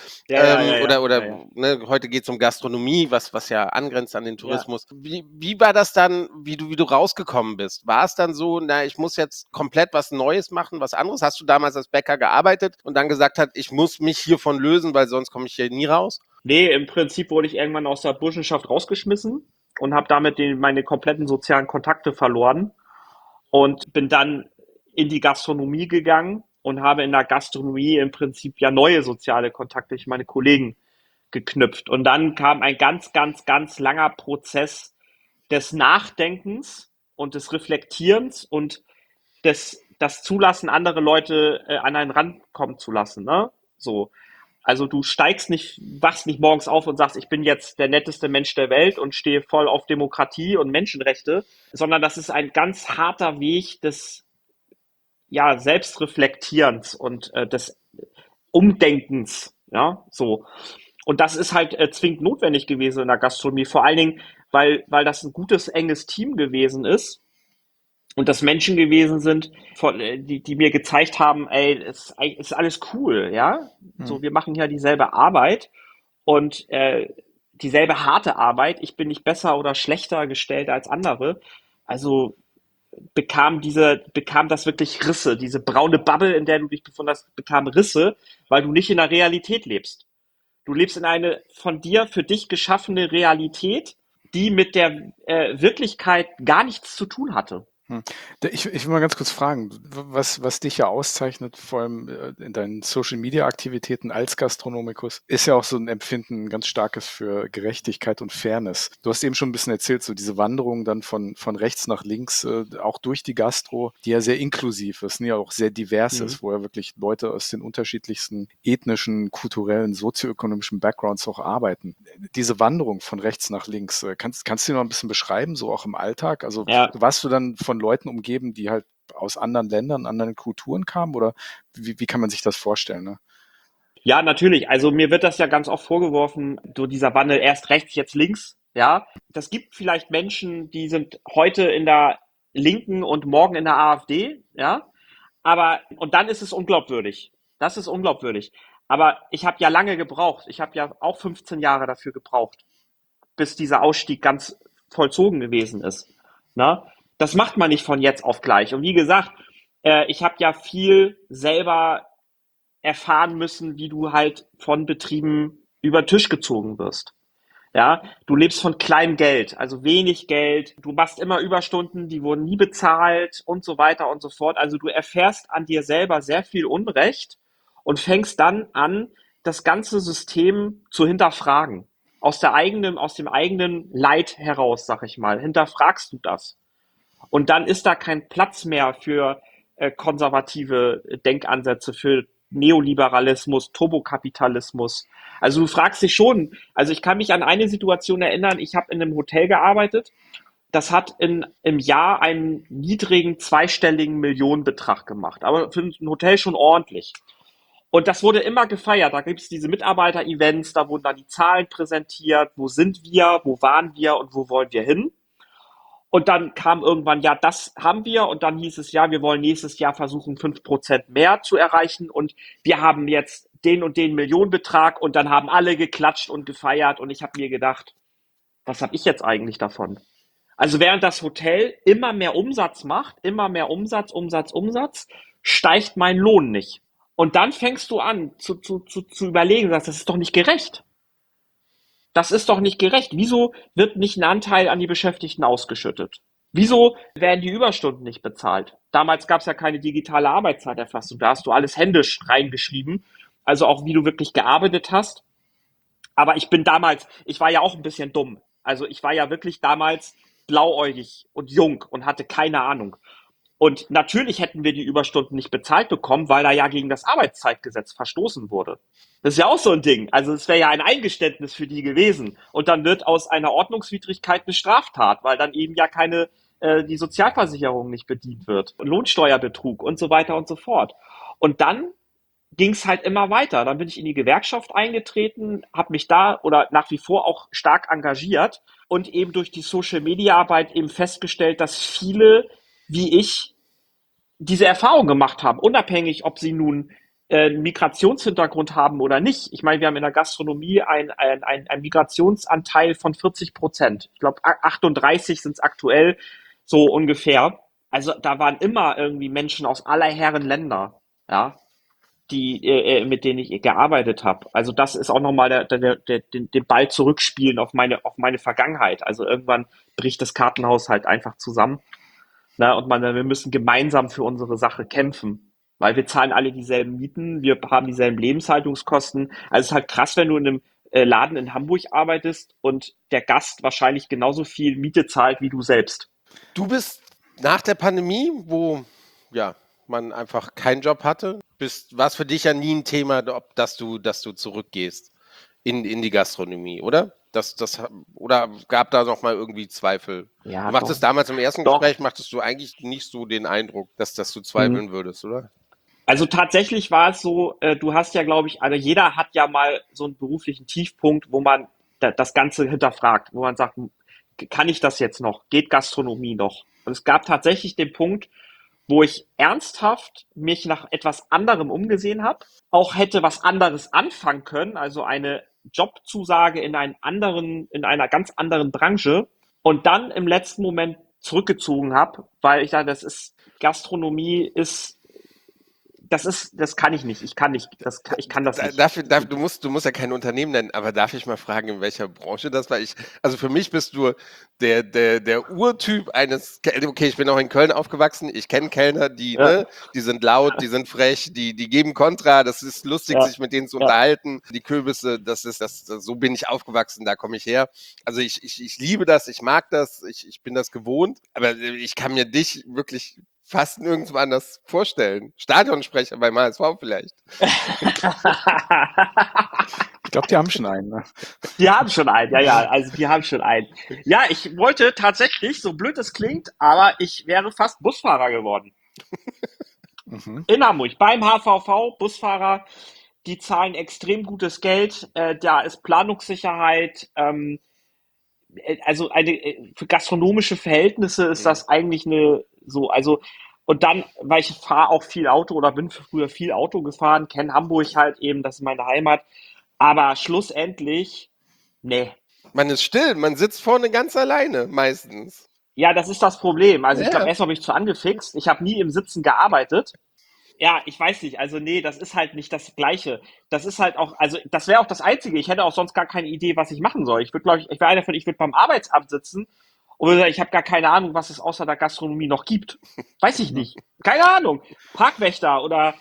Oder. Ne, heute geht es um Gastronomie, was ja angrenzt an den Tourismus. Ja. Wie war das dann, wie du rausgekommen bist? War es dann so, ich muss jetzt komplett was Neues machen, was anderes? Hast du damals als Bäcker gearbeitet und dann gesagt hast, ich muss mich hiervon lösen, weil sonst komme ich hier nie raus? Nee, im Prinzip wurde ich irgendwann aus der Burschenschaft rausgeschmissen und habe damit meine kompletten sozialen Kontakte verloren und bin dann in die Gastronomie gegangen und habe in der Gastronomie im Prinzip ja neue soziale Kontakte durch meine Kollegen geknüpft. Und dann kam ein ganz, ganz, ganz langer Prozess des Nachdenkens und des Reflektierens und das Zulassen, andere Leute an einen rankommen zu lassen. Ne? So. Also du wachst nicht morgens auf und sagst, ich bin jetzt der netteste Mensch der Welt und stehe voll auf Demokratie und Menschenrechte, sondern das ist ein ganz harter Weg des Selbstreflektierens und des Umdenkens. Ja, so. Und das ist halt zwingend notwendig gewesen in der Gastronomie, vor allen Dingen, weil das ein gutes, enges Team gewesen ist und das Menschen gewesen sind, die mir gezeigt haben, ey, ist alles cool, ja. So, wir machen ja dieselbe Arbeit und dieselbe harte Arbeit. Ich bin nicht besser oder schlechter gestellt als andere. Also bekam das wirklich Risse. Diese braune Bubble, in der du dich befunden hast, bekam Risse, weil du nicht in der Realität lebst. Du lebst in eine von dir für dich geschaffene Realität, die mit der Wirklichkeit gar nichts zu tun hatte. Ich will mal ganz kurz fragen, was dich ja auszeichnet, vor allem in deinen Social-Media-Aktivitäten als Gastronomikus, ist ja auch so ein Empfinden ganz starkes für Gerechtigkeit und Fairness. Du hast eben schon ein bisschen erzählt, so diese Wanderung dann von rechts nach links, auch durch die Gastro, die ja sehr inklusiv ist, ja auch sehr divers ist, wo ja wirklich Leute aus den unterschiedlichsten ethnischen, kulturellen, sozioökonomischen Backgrounds auch arbeiten. Diese Wanderung von rechts nach links, kannst du dir noch ein bisschen beschreiben, so auch im Alltag? Also warst du dann von Leuten umgeben, die halt aus anderen Ländern, anderen Kulturen kamen? Oder wie kann man sich das vorstellen? Ne? Ja, natürlich. Also mir wird das ja ganz oft vorgeworfen, so dieser Wandel erst rechts, jetzt links. Ja, das gibt vielleicht Menschen, die sind heute in der Linken und morgen in der AfD. Ja, und dann ist es unglaubwürdig. Das ist unglaubwürdig. Aber ich habe ja lange gebraucht. Ich habe ja auch 15 Jahre dafür gebraucht, bis dieser Ausstieg ganz vollzogen gewesen ist. Na? Das macht man nicht von jetzt auf gleich. Und wie gesagt, ich habe ja viel selber erfahren müssen, wie du halt von Betrieben über den Tisch gezogen wirst. Ja, du lebst von kleinem Geld, also wenig Geld. Du machst immer Überstunden, die wurden nie bezahlt und so weiter und so fort. Also du erfährst an dir selber sehr viel Unrecht und fängst dann an, das ganze System zu hinterfragen. Aus dem eigenen Leid heraus, sag ich mal, hinterfragst du das. Und dann ist da kein Platz mehr für konservative Denkansätze, für Neoliberalismus, Turbokapitalismus. Also du fragst dich schon, also ich kann mich an eine Situation erinnern, ich habe in einem Hotel gearbeitet, das hat im Jahr einen niedrigen zweistelligen Millionenbetrag gemacht, aber für ein Hotel schon ordentlich. Und das wurde immer gefeiert. Da gibt es diese Mitarbeiter-Events, da wurden dann die Zahlen präsentiert, wo sind wir, wo waren wir und wo wollen wir hin. Und dann kam irgendwann, ja, das haben wir. Und dann hieß es, ja, wir wollen nächstes Jahr versuchen, 5% mehr zu erreichen. Und wir haben jetzt den und den Millionenbetrag. Und dann haben alle geklatscht und gefeiert. Und ich habe mir gedacht, was habe ich jetzt eigentlich davon? Also während das Hotel immer mehr Umsatz macht, immer mehr Umsatz, steigt mein Lohn nicht. Und dann fängst du an zu überlegen, sagst, das ist doch nicht gerecht. Das ist doch nicht gerecht. Wieso wird nicht ein Anteil an die Beschäftigten ausgeschüttet? Wieso werden die Überstunden nicht bezahlt? Damals gab es ja keine digitale Arbeitszeiterfassung. Da hast du alles händisch reingeschrieben. Also auch wie du wirklich gearbeitet hast. Aber ich war ja auch ein bisschen dumm. Also ich war ja wirklich damals blauäugig und jung und hatte keine Ahnung. Und natürlich hätten wir die Überstunden nicht bezahlt bekommen, weil da ja gegen das Arbeitszeitgesetz verstoßen wurde. Das ist ja auch so ein Ding. Also es wäre ja ein Eingeständnis für die gewesen. Und dann wird aus einer Ordnungswidrigkeit eine Straftat, weil dann eben ja die Sozialversicherung nicht bedient wird. Lohnsteuerbetrug und so weiter und so fort. Und dann ging es halt immer weiter. Dann bin ich in die Gewerkschaft eingetreten, habe mich da oder nach wie vor auch stark engagiert und eben durch die Social-Media-Arbeit eben festgestellt, dass viele wie ich diese Erfahrung gemacht haben, unabhängig, ob sie nun einen Migrationshintergrund haben oder nicht. Ich meine, wir haben in der Gastronomie einen Migrationsanteil von 40%. Ich glaube, 38 sind es aktuell, so ungefähr. Also da waren immer irgendwie Menschen aus aller Herren Länder, ja, die mit denen ich gearbeitet habe. Also das ist auch nochmal den Ball zurückspielen auf meine Vergangenheit. Also irgendwann bricht das Kartenhaus halt einfach zusammen. Na, und wir müssen gemeinsam für unsere Sache kämpfen, weil wir zahlen alle dieselben Mieten, wir haben dieselben Lebenshaltungskosten. Also es ist halt krass, wenn du in einem Laden in Hamburg arbeitest und der Gast wahrscheinlich genauso viel Miete zahlt wie du selbst. Du bist nach der Pandemie, wo ja, man einfach keinen Job hatte, war es für dich ja nie ein Thema, dass du zurückgehst in die Gastronomie, oder? Oder gab da noch mal irgendwie Zweifel? Ja, Du machtest doch. damals im ersten Doch. Gespräch, machtest du eigentlich nicht so den Eindruck, dass du zweifeln würdest, oder? Also tatsächlich war es so, du hast ja, glaube ich, also jeder hat ja mal so einen beruflichen Tiefpunkt, wo man das Ganze hinterfragt, wo man sagt, kann ich das jetzt noch? Geht Gastronomie noch? Und es gab tatsächlich den Punkt, wo ich ernsthaft mich nach etwas anderem umgesehen habe, auch hätte was anderes anfangen können, also eine Jobzusage in einer ganz anderen Branche und dann im letzten Moment zurückgezogen habe, weil ich dachte, Gastronomie das kann ich nicht. Ich kann das nicht. Du musst ja kein Unternehmen nennen, aber darf ich mal fragen, in welcher Branche das war? Also für mich bist du der Urtyp okay, ich bin auch in Köln aufgewachsen, ich kenne Kellner, Ja, die sind laut, die sind frech, die geben Kontra, das ist lustig, ja, sich mit denen zu ja. unterhalten. Die Kürbisse, so bin ich aufgewachsen, da komme ich her. Also ich liebe das, ich mag das, ich bin das gewohnt, aber ich kann mir dich wirklich fast nirgendwo anders vorstellen. Stadionsprecher beim HSV vielleicht. Ich glaube, die haben schon einen. Ne? Die haben schon einen, ja, also die haben schon einen. Ja, ich wollte tatsächlich, so blöd es klingt, aber ich wäre fast Busfahrer geworden. Mhm. In Hamburg, beim HVV, Busfahrer, die zahlen extrem gutes Geld, da ist Planungssicherheit, also für gastronomische Verhältnisse ist das eigentlich und dann, weil ich fahre auch viel Auto oder bin früher viel Auto gefahren, kenne Hamburg halt eben, das ist meine Heimat, aber schlussendlich, nee. Man ist still, man sitzt vorne ganz alleine, meistens. Ja, das ist das Problem. Also ich glaube, Ja. erstmal bin ich zu angefixt. Ich habe nie im Sitzen gearbeitet. Ja, ich weiß nicht. Also nee, das ist halt nicht das Gleiche. Das ist halt auch, also das wäre auch das Einzige. Ich hätte auch sonst gar keine Idee, was ich machen soll. Ich würde, glaube ich, ich würde beim Arbeitsamt sitzen und würde sagen, ich habe gar keine Ahnung, was es außer der Gastronomie noch gibt. Weiß ich nicht. Keine Ahnung. Parkwächter oder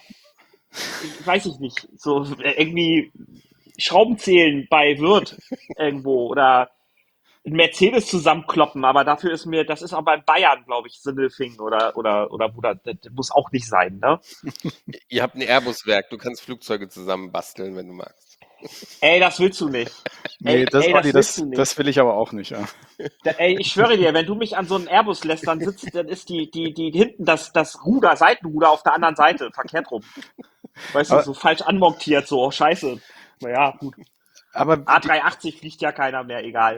weiß ich nicht. So irgendwie Schrauben zählen bei Wirt irgendwo oder ein Mercedes zusammenkloppen, aber das ist auch bei Bayern, glaube ich, Sindelfingen oder das muss auch nicht sein, ne? Ihr habt ein Airbus-Werk, du kannst Flugzeuge zusammen basteln, wenn du magst. Ey, das willst du nicht. Nee, Das willst du das nicht. will ich aber auch nicht. Ja. Ey, ich schwöre dir, wenn du mich an so einen Airbus lässt, dann ist die hinten das Seitenruder auf der anderen Seite, verkehrt rum. Weißt du, Aber, so falsch anmontiert, so, oh, scheiße. Naja, gut. aber A380 fliegt ja keiner mehr, egal.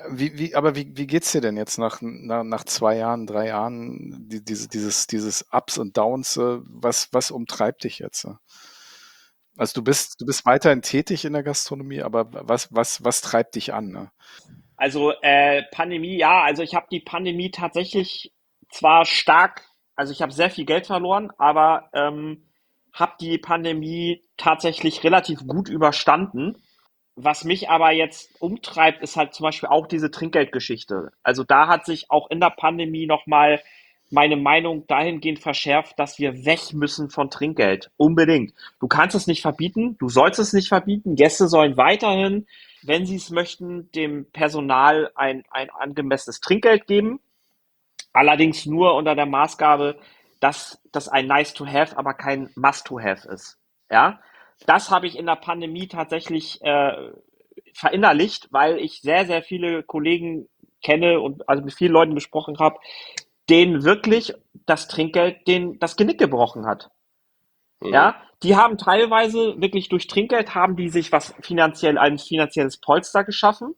wie geht's dir denn jetzt nach 2 Jahren, 3 Jahren, dieses Ups und Downs, was umtreibt dich jetzt? Also du bist weiterhin tätig in der Gastronomie, aber was treibt dich an? Ne? Also Pandemie, ja, also ich habe die Pandemie tatsächlich zwar also ich habe sehr viel Geld verloren, aber habe die Pandemie tatsächlich relativ gut überstanden. Was mich aber jetzt umtreibt, ist halt zum Beispiel auch diese Trinkgeldgeschichte. Also da hat sich auch in der Pandemie nochmal meine Meinung dahingehend verschärft, dass wir weg müssen von Trinkgeld. Unbedingt. Du kannst es nicht verbieten, du sollst es nicht verbieten. Gäste sollen weiterhin, wenn sie es möchten, dem Personal ein angemessenes Trinkgeld geben. Allerdings nur unter der Maßgabe, dass das ein nice to have, aber kein must to have ist. Ja, das habe ich in der Pandemie tatsächlich verinnerlicht, weil ich sehr, sehr viele Kollegen kenne und also mit vielen Leuten besprochen habe, denen wirklich das Trinkgeld das Genick gebrochen hat. Mhm. Ja, die haben teilweise wirklich durch Trinkgeld haben die sich ein finanzielles Polster geschaffen,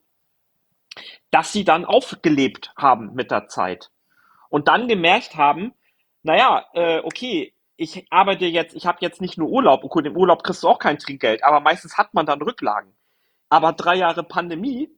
dass sie dann aufgelebt haben mit der Zeit und dann gemerkt haben, naja, okay, ich habe jetzt nicht nur Urlaub, okay, im Urlaub kriegst du auch kein Trinkgeld, aber meistens hat man dann Rücklagen. Aber 3 Jahre Pandemie,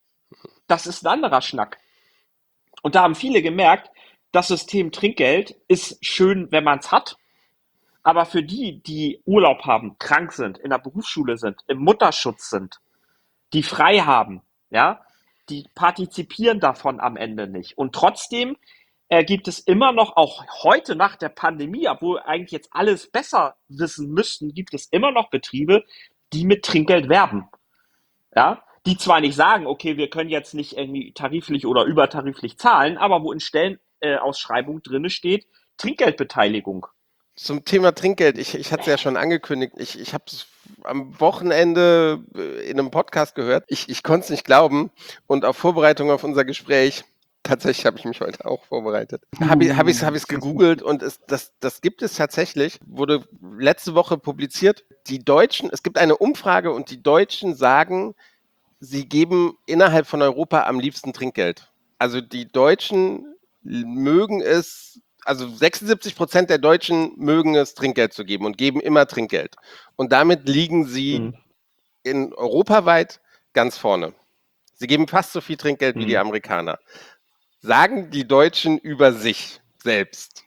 das ist ein anderer Schnack. Und da haben viele gemerkt, das System Trinkgeld ist schön, wenn man es hat, aber für die, die Urlaub haben, krank sind, in der Berufsschule sind, im Mutterschutz sind, die frei haben, ja, die partizipieren davon am Ende nicht. Und trotzdem gibt es immer noch, auch heute nach der Pandemie, obwohl eigentlich jetzt alles besser wissen müssten, gibt es immer noch Betriebe, die mit Trinkgeld werben. Ja, die zwar nicht sagen, okay, wir können jetzt nicht irgendwie tariflich oder übertariflich zahlen, aber wo in Stellenausschreibung drinne steht, Trinkgeldbeteiligung. Zum Thema Trinkgeld, ich hatte es ja schon angekündigt, ich habe es am Wochenende in einem Podcast gehört. Ich konnte es nicht glauben und auf Vorbereitung auf unser Gespräch, tatsächlich habe ich mich heute auch vorbereitet, habe ich es gegoogelt und das gibt es tatsächlich, wurde letzte Woche publiziert. Die Deutschen, es gibt eine Umfrage und die Deutschen sagen, sie geben innerhalb von Europa am liebsten Trinkgeld. Also die Deutschen mögen es, also 76% der Deutschen mögen es, Trinkgeld zu geben und geben immer Trinkgeld. Und damit liegen sie in europaweit ganz vorne. Sie geben fast so viel Trinkgeld wie die Amerikaner. Sagen die Deutschen über sich selbst.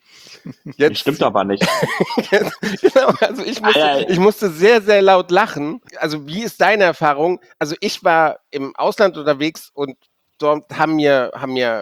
Das stimmt aber nicht. Genau, also ich musste sehr, sehr laut lachen. Also wie ist deine Erfahrung? Also ich war im Ausland unterwegs und dort haben mir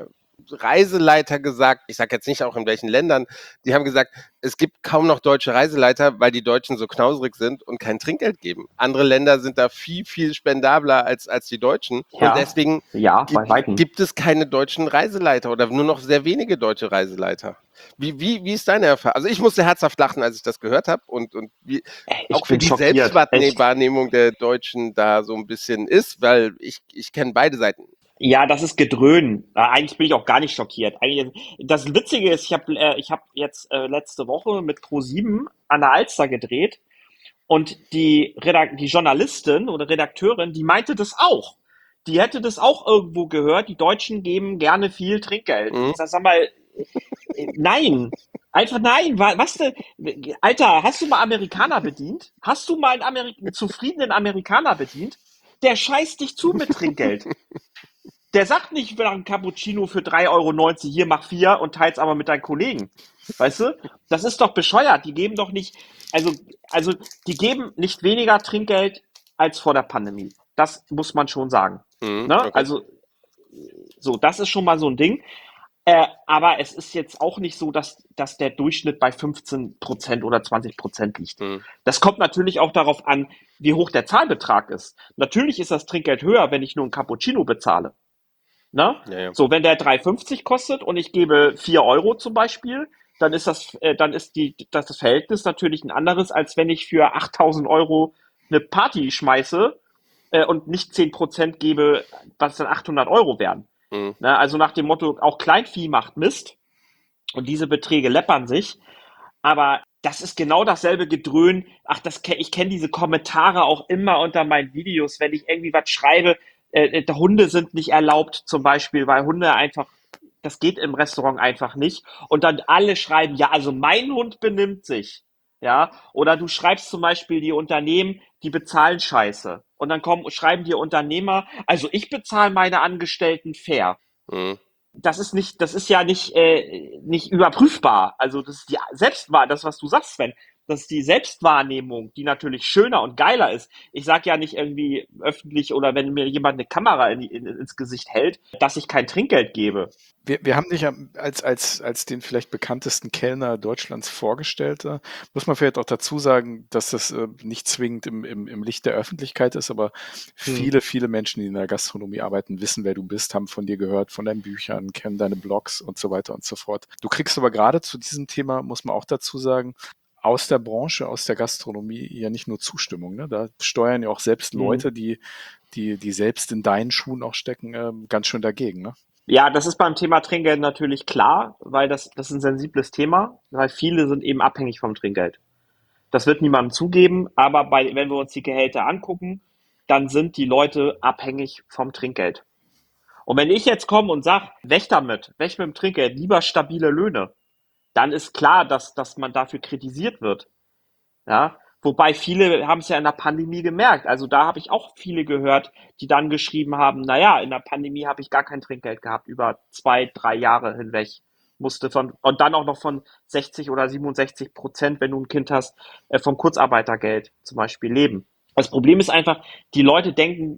Reiseleiter gesagt, ich sage jetzt nicht auch in welchen Ländern, die haben gesagt, es gibt kaum noch deutsche Reiseleiter, weil die Deutschen so knauserig sind und kein Trinkgeld geben. Andere Länder sind da viel, viel spendabler als die Deutschen. Ja, und deswegen bei Weitem. gibt es keine deutschen Reiseleiter oder nur noch sehr wenige deutsche Reiseleiter. Wie ist deine Erfahrung? Also ich musste herzhaft lachen, als ich das gehört habe und wie auch wie die Selbstwahrnehmung der Deutschen da so ein bisschen ist, weil ich kenne beide Seiten. Ja, das ist Gedröhn. Eigentlich bin ich auch gar nicht schockiert. Das Witzige ist, ich hab jetzt letzte Woche mit Pro7 an der Alster gedreht und die Journalistin oder Redakteurin, die meinte das auch. Die hätte das auch irgendwo gehört. Die Deutschen geben gerne viel Trinkgeld. Ich sag mal, nein. Einfach nein. Was denn? Alter, hast du mal Amerikaner bedient? Hast du mal einen zufriedenen Amerikaner bedient? Der scheißt dich zu mit Trinkgeld. Der sagt nicht, wir haben ein Cappuccino für 3,90 €, hier mach 4 und teils aber mit deinen Kollegen. Weißt du? Das ist doch bescheuert. Die geben doch nicht, also die geben nicht weniger Trinkgeld als vor der Pandemie. Das muss man schon sagen. Ne? Okay. Also, so, das ist schon mal so ein Ding. Aber es ist jetzt auch nicht so, dass der Durchschnitt bei 15% oder 20% liegt. Das kommt natürlich auch darauf an, wie hoch der Zahlbetrag ist. Natürlich ist das Trinkgeld höher, wenn ich nur ein Cappuccino bezahle. Ne? Ja. So, wenn der 3,50 kostet und ich gebe 4 € zum Beispiel, dann ist das Verhältnis natürlich ein anderes, als wenn ich für 8.000 € eine Party schmeiße und nicht 10% gebe, was dann 800 € wären. Ne? Also nach dem Motto, auch Kleinvieh macht Mist und diese Beträge läppern sich. Aber das ist genau dasselbe Gedröhn. Ich kenne diese Kommentare auch immer unter meinen Videos, wenn ich irgendwie was schreibe, Hunde sind nicht erlaubt zum Beispiel, weil Hunde einfach, das geht im Restaurant einfach nicht. Und dann alle schreiben, ja, also mein Hund benimmt sich. Ja, oder du schreibst zum Beispiel die Unternehmen, die bezahlen Scheiße. Und dann schreiben die Unternehmer, also ich bezahle meine Angestellten fair. Das ist ja nicht überprüfbar. Also das ist das, was du sagst, Sven. Das ist die Selbstwahrnehmung, die natürlich schöner und geiler ist. Ich sag ja nicht irgendwie öffentlich oder wenn mir jemand eine Kamera ins Gesicht hält, dass ich kein Trinkgeld gebe. Wir haben dich ja als den vielleicht bekanntesten Kellner Deutschlands vorgestellt. Muss man vielleicht auch dazu sagen, dass das nicht zwingend im Licht der Öffentlichkeit ist, aber viele, viele Menschen, die in der Gastronomie arbeiten, wissen, wer du bist, haben von dir gehört, von deinen Büchern, kennen deine Blogs und so weiter und so fort. Du kriegst aber gerade zu diesem Thema, muss man auch dazu sagen, aus der Branche, aus der Gastronomie ja nicht nur Zustimmung. Ne? Da steuern ja auch selbst Leute, die selbst in deinen Schuhen auch stecken, ganz schön dagegen. Ne? Ja, das ist beim Thema Trinkgeld natürlich klar, weil das ist ein sensibles Thema, weil viele sind eben abhängig vom Trinkgeld. Das wird niemandem zugeben, aber wenn wir uns die Gehälter angucken, dann sind die Leute abhängig vom Trinkgeld. Und wenn ich jetzt komme und sage, weg mit dem Trinkgeld, lieber stabile Löhne, dann ist klar, dass man dafür kritisiert wird. Ja, wobei viele haben es ja in der Pandemie gemerkt. Also da habe ich auch viele gehört, die dann geschrieben haben, naja, in der Pandemie habe ich gar kein Trinkgeld gehabt, über 2-3 Jahre hinweg. Und dann auch noch von 60 oder 67%, wenn du ein Kind hast, vom Kurzarbeitergeld zum Beispiel leben. Das Problem ist einfach, die Leute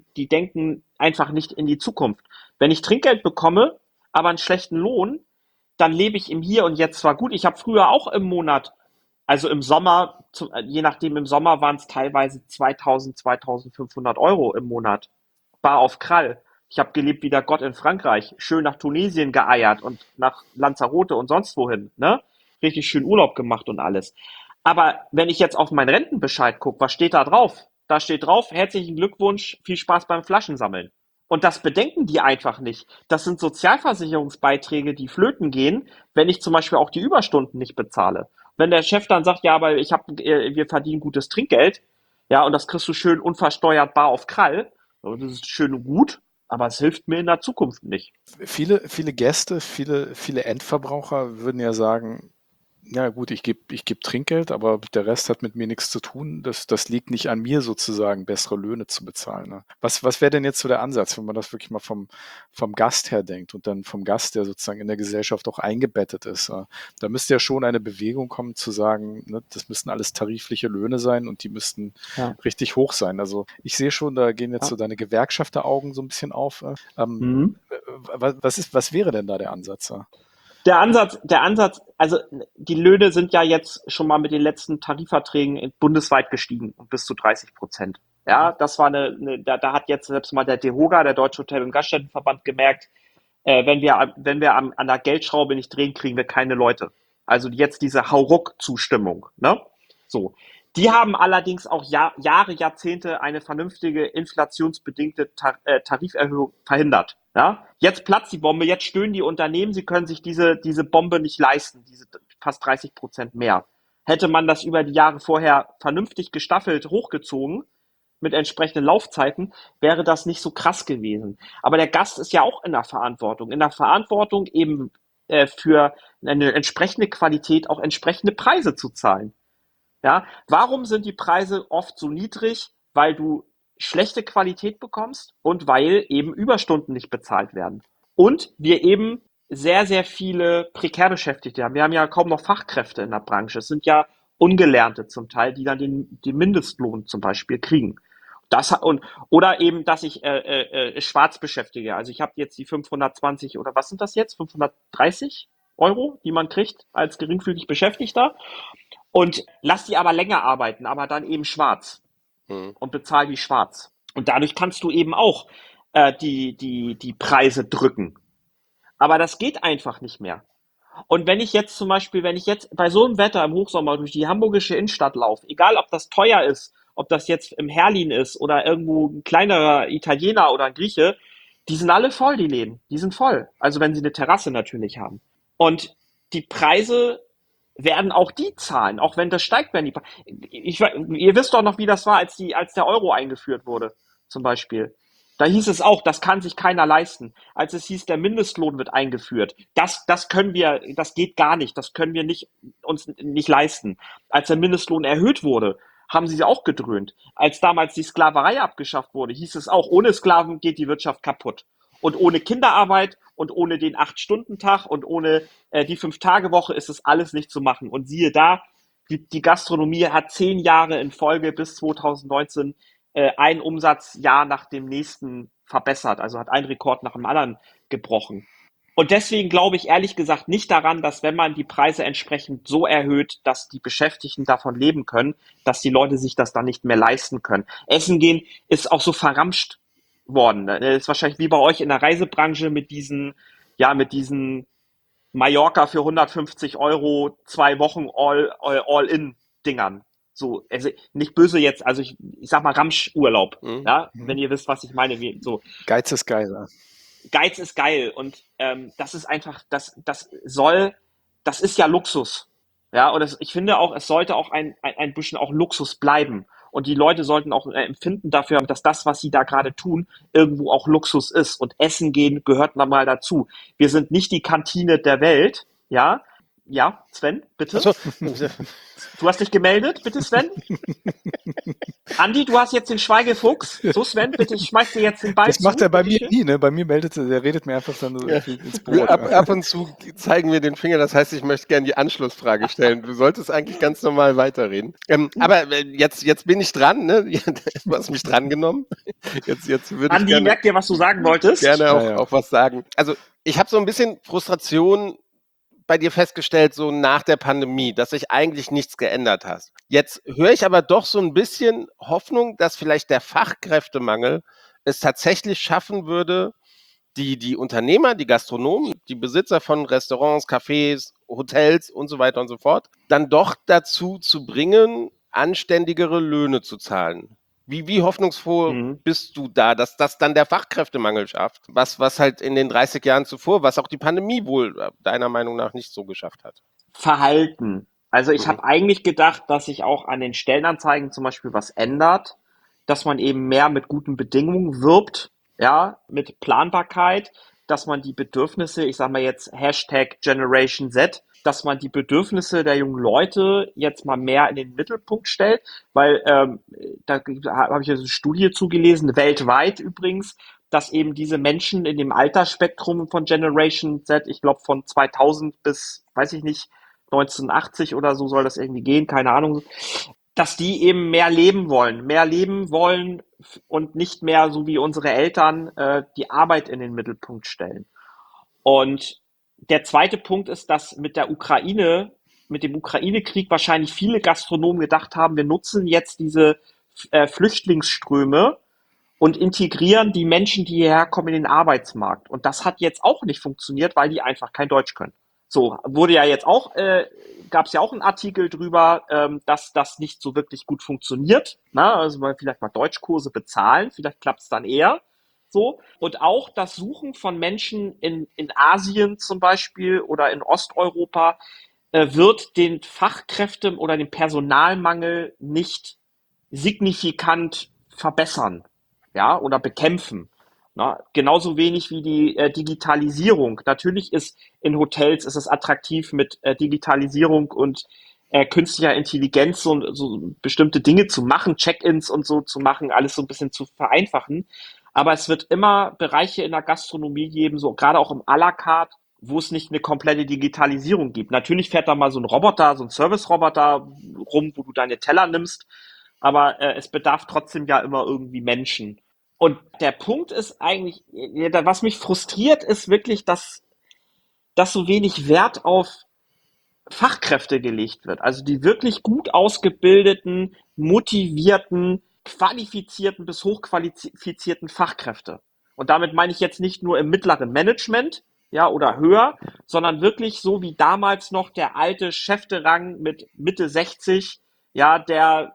denken einfach nicht in die Zukunft. Wenn ich Trinkgeld bekomme, aber einen schlechten Lohn, dann lebe ich im Hier und Jetzt zwar gut. Ich habe früher auch im Monat, also im Sommer, je nachdem, im Sommer waren es teilweise 2000, 2500 Euro im Monat. Bar auf Krall. Ich habe gelebt wie der Gott in Frankreich, schön nach Tunesien geeiert und nach Lanzarote und sonst wohin, ne? Richtig schön Urlaub gemacht und alles. Aber wenn ich jetzt auf meinen Rentenbescheid gucke, was steht da drauf? Da steht drauf, herzlichen Glückwunsch, viel Spaß beim Flaschensammeln. Und das bedenken die einfach nicht. Das sind Sozialversicherungsbeiträge, die flöten gehen, wenn ich zum Beispiel auch die Überstunden nicht bezahle. Wenn der Chef dann sagt, ja, aber wir verdienen gutes Trinkgeld, ja, und das kriegst du schön unversteuert bar auf Krall, das ist schön und gut, aber es hilft mir in der Zukunft nicht. Viele Gäste, viele Endverbraucher würden ja sagen, ja gut, ich geb Trinkgeld, aber der Rest hat mit mir nichts zu tun. Das liegt nicht an mir sozusagen, bessere Löhne zu bezahlen. Ne? Was wäre denn jetzt so der Ansatz, wenn man das wirklich mal vom Gast her denkt und dann vom Gast, der sozusagen in der Gesellschaft auch eingebettet ist? Da müsste ja schon eine Bewegung kommen zu sagen, ne, das müssten alles tarifliche Löhne sein und die müssten richtig hoch sein. Also ich sehe schon, da gehen jetzt so deine Gewerkschafteraugen so ein bisschen auf. Was wäre denn da der Ansatz? Der Ansatz, also die Löhne sind ja jetzt schon mal mit den letzten Tarifverträgen bundesweit gestiegen um bis zu 30%. Ja, das war da hat jetzt selbst mal der DEHOGA, der Deutsche Hotel- und Gaststättenverband, gemerkt, wenn wir an der Geldschraube nicht drehen, kriegen wir keine Leute. Also jetzt diese Hauruck-Zustimmung, ne? So. Die haben allerdings auch Jahre, Jahrzehnte eine vernünftige inflationsbedingte Tariferhöhung verhindert. Ja? Jetzt platzt die Bombe, jetzt stöhnen die Unternehmen, sie können sich diese Bombe nicht leisten, diese fast 30% mehr. Hätte man das über die Jahre vorher vernünftig gestaffelt hochgezogen, mit entsprechenden Laufzeiten, wäre das nicht so krass gewesen. Aber der Gast ist ja auch in der Verantwortung eben für eine entsprechende Qualität auch entsprechende Preise zu zahlen. Ja, warum sind die Preise oft so niedrig? Weil du schlechte Qualität bekommst und weil eben Überstunden nicht bezahlt werden. Und wir eben sehr, sehr viele prekär Beschäftigte haben. Wir haben ja kaum noch Fachkräfte in der Branche. Es sind ja Ungelernte zum Teil, die dann den Mindestlohn zum Beispiel kriegen. Oder eben, dass ich schwarz beschäftige. Also ich habe jetzt die 520 oder was sind das jetzt? 530 Euro, die man kriegt als geringfügig Beschäftigter. Und lass die aber länger arbeiten, aber dann eben schwarz und bezahl die schwarz. Und dadurch kannst du eben auch die Preise drücken. Aber das geht einfach nicht mehr. Und wenn ich jetzt bei so einem Wetter im Hochsommer durch die hamburgische Innenstadt laufe, egal ob das teuer ist, ob das jetzt im Herlin ist oder irgendwo ein kleinerer Italiener oder ein Grieche, die sind alle voll, die Läden. Die sind voll. Also wenn sie eine Terrasse natürlich haben. Und die Preise werden auch die zahlen, auch wenn das steigt, werden ihr wisst doch noch, wie das war, als der Euro eingeführt wurde, zum Beispiel. Da hieß es auch, das kann sich keiner leisten. Als es hieß, der Mindestlohn wird eingeführt, das geht gar nicht, das können wir uns nicht leisten. Als der Mindestlohn erhöht wurde, haben sie auch gedröhnt. Als damals die Sklaverei abgeschafft wurde, hieß es auch, ohne Sklaven geht die Wirtschaft kaputt. Und ohne Kinderarbeit und ohne den 8-Stunden-Tag und ohne die 5-Tage-Woche ist es alles nicht zu machen. Und siehe da, die Gastronomie hat 10 Jahre in Folge bis 2019 ein Umsatzjahr nach dem nächsten verbessert. Also hat ein Rekord nach dem anderen gebrochen. Und deswegen glaube ich ehrlich gesagt nicht daran, dass wenn man die Preise entsprechend so erhöht, dass die Beschäftigten davon leben können, dass die Leute sich das dann nicht mehr leisten können. Essen gehen ist auch so verramscht worden. Das ist wahrscheinlich wie bei euch in der Reisebranche mit diesen Mallorca für 150 Euro 2 Wochen All-in-Dingern. So, also nicht böse jetzt, also ich sag mal Ramschurlaub, ja, wenn ihr wisst, was ich meine. So. Geiz ist geil. Ja. Geiz ist geil und das ist einfach, das ist ja Luxus. Ja, und ich finde auch, es sollte auch ein bisschen auch Luxus bleiben. Und die Leute sollten auch Empfinden dafür haben, dass das, was sie da gerade tun, irgendwo auch Luxus ist. Und Essen gehen gehört mal dazu. Wir sind nicht die Kantine der Welt, ja. Ja, Sven, bitte. Ach so. Du hast dich gemeldet, bitte Sven. Andi, du hast jetzt den Schweigefuchs. So Sven, bitte, ich schmeiß dir jetzt den Ball. Das macht er bei mir nie, ne? Bei mir der redet mir einfach dann so ins Brot. Ab und zu zeigen wir den Finger, das heißt, ich möchte gerne die Anschlussfrage stellen. Du solltest eigentlich ganz normal weiterreden. Aber jetzt bin ich dran, ne? Du hast mich dran genommen. Jetzt würde Andi, ich merk dir, was du sagen wolltest. Gerne auch was sagen. Also ich habe so ein bisschen Frustration bei dir festgestellt, so nach der Pandemie, dass sich eigentlich nichts geändert hat. Jetzt höre ich aber doch so ein bisschen Hoffnung, dass vielleicht der Fachkräftemangel es tatsächlich schaffen würde, die Unternehmer, die Gastronomen, die Besitzer von Restaurants, Cafés, Hotels und so weiter und so fort, dann doch dazu zu bringen, anständigere Löhne zu zahlen. Wie hoffnungsvoll bist du da, dass das dann der Fachkräftemangel schafft? Was halt in den 30 Jahren zuvor, was auch die Pandemie wohl deiner Meinung nach nicht so geschafft hat? Verhalten. Also ich habe eigentlich gedacht, dass sich auch an den Stellenanzeigen zum Beispiel was ändert, dass man eben mehr mit guten Bedingungen wirbt, ja, mit Planbarkeit, dass man die Bedürfnisse, ich sage mal jetzt Hashtag Generation Z, dass man die Bedürfnisse der jungen Leute jetzt mal mehr in den Mittelpunkt stellt, weil da habe ich ja so eine Studie zugelesen, weltweit übrigens, dass eben diese Menschen in dem Altersspektrum von Generation Z, ich glaube von 2000 bis, weiß ich nicht, 1980 oder so soll das irgendwie gehen, keine Ahnung, dass die eben mehr leben wollen und nicht mehr so wie unsere Eltern die Arbeit in den Mittelpunkt stellen. Und der zweite Punkt ist, dass mit dem Ukraine-Krieg wahrscheinlich viele Gastronomen gedacht haben, wir nutzen jetzt diese Flüchtlingsströme und integrieren die Menschen, die hierher kommen, in den Arbeitsmarkt. Und das hat jetzt auch nicht funktioniert, weil die einfach kein Deutsch können. So, wurde ja jetzt auch, gab es ja auch einen Artikel drüber, dass das nicht so wirklich gut funktioniert. Na, also vielleicht mal Deutschkurse bezahlen, vielleicht klappt es dann eher. So. Und auch das Suchen von Menschen in Asien zum Beispiel oder in Osteuropa wird den Fachkräften oder den Personalmangel nicht signifikant verbessern, ja, oder bekämpfen. Na, genauso wenig wie die Digitalisierung. Natürlich ist in Hotels ist es attraktiv mit Digitalisierung und künstlicher Intelligenz so bestimmte Dinge zu machen, Check-ins und so zu machen, alles so ein bisschen zu vereinfachen. Aber es wird immer Bereiche in der Gastronomie geben, so gerade auch im à la carte, wo es nicht eine komplette Digitalisierung gibt. Natürlich fährt da mal so ein Roboter, so ein Service-Roboter rum, wo du deine Teller nimmst, aber es bedarf trotzdem ja immer irgendwie Menschen. Und der Punkt ist eigentlich, was mich frustriert, ist wirklich, dass so wenig Wert auf Fachkräfte gelegt wird. Also die wirklich gut ausgebildeten, motivierten, qualifizierten bis hochqualifizierten Fachkräfte. Und damit meine ich jetzt nicht nur im mittleren Management, ja, oder höher, sondern wirklich so wie damals noch der alte Chefterang mit Mitte 60, ja, der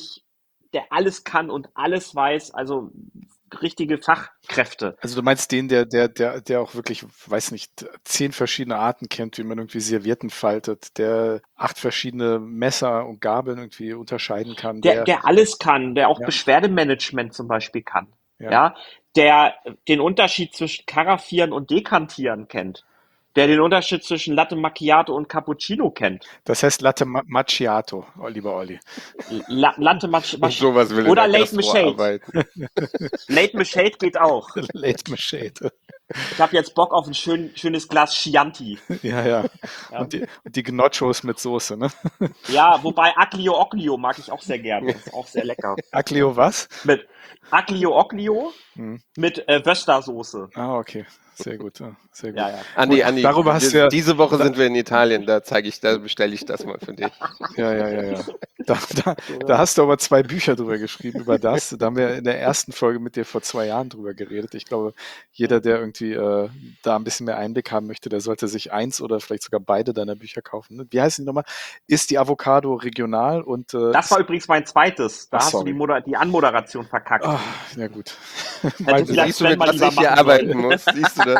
alles kann und alles weiß, also richtige Fachkräfte. Also du meinst den, der auch wirklich, weiß nicht, 10 verschiedene Arten kennt, wie man irgendwie Servietten faltet, der 8 verschiedene Messer und Gabeln irgendwie unterscheiden kann. Der alles kann, der auch Ja. Beschwerdemanagement zum Beispiel kann. Ja. Ja, der den Unterschied zwischen Karaffieren und Dekantieren kennt. Der den Unterschied zwischen Latte Macchiato und Cappuccino kennt. Das heißt Latte Macchiato, lieber Olli. Latte Und Macchiato sowas will oder in der Late Gastro Machade. arbeiten. Late Machade geht auch. Late Machete. Ich habe jetzt Bock auf ein schönes Glas Chianti. Ja, ja. Und die Gnocchos mit Soße, ne? Ja, wobei Aglio Oglio mag ich auch sehr gerne. Ist auch sehr lecker. Aglio was? Mit Aglio Oglio mit Wöstersoße. Ah, okay. Sehr gut. Ja, sehr gut. Ja, ja. Andi, darüber hast du ja- diese Woche sind wir in Italien, da bestelle ich das mal für dich. Ja. Da hast du aber 2 Bücher drüber geschrieben, über das. Da haben wir in der ersten Folge mit dir vor 2 Jahren drüber geredet. Ich glaube, jeder, der irgendwie da ein bisschen mehr Einblick haben möchte, der sollte sich eins oder vielleicht sogar beide deiner Bücher kaufen. Ne? Wie heißt die nochmal? Ist die Avocado regional? Und Das war übrigens mein zweites. Da hast du sorry. die Anmoderation verkackt. Ah, na gut. Hätte vielleicht Siehst du, mit Sven mal was lieber ich hier machen arbeiten sollen. muss? Siehst du das?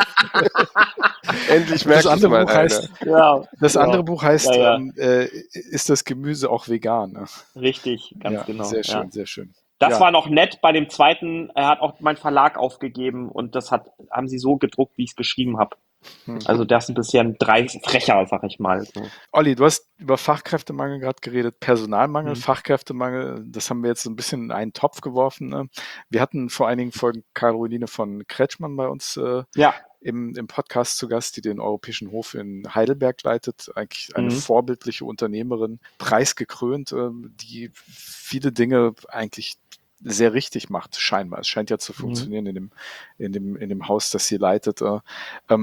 Endlich Das merkt es andere mal Buch heißt, einer. Ja, das andere Buch heißt, Ja. ist das Gemüse auch vegan? Ne? Richtig, ganz Ja, genau. sehr schön, Ja. sehr schön. Das Ja. war noch nett. Bei dem zweiten hat auch mein Verlag aufgegeben und das haben sie so gedruckt, wie ich es geschrieben habe. Also das ist ein bisschen frecher, sag ich mal. So. Olli, du hast über Fachkräftemangel gerade geredet, Personalmangel, Fachkräftemangel, das haben wir jetzt so ein bisschen in einen Topf geworfen. Ne? Wir hatten vor einigen Folgen Caroline von Kretschmann bei uns Ja, im Podcast zu Gast, die den Europäischen Hof in Heidelberg leitet. Eigentlich eine vorbildliche Unternehmerin, preisgekrönt, die viele Dinge eigentlich sehr richtig macht, scheinbar. Es scheint ja zu funktionieren in dem Haus, das sie leitet.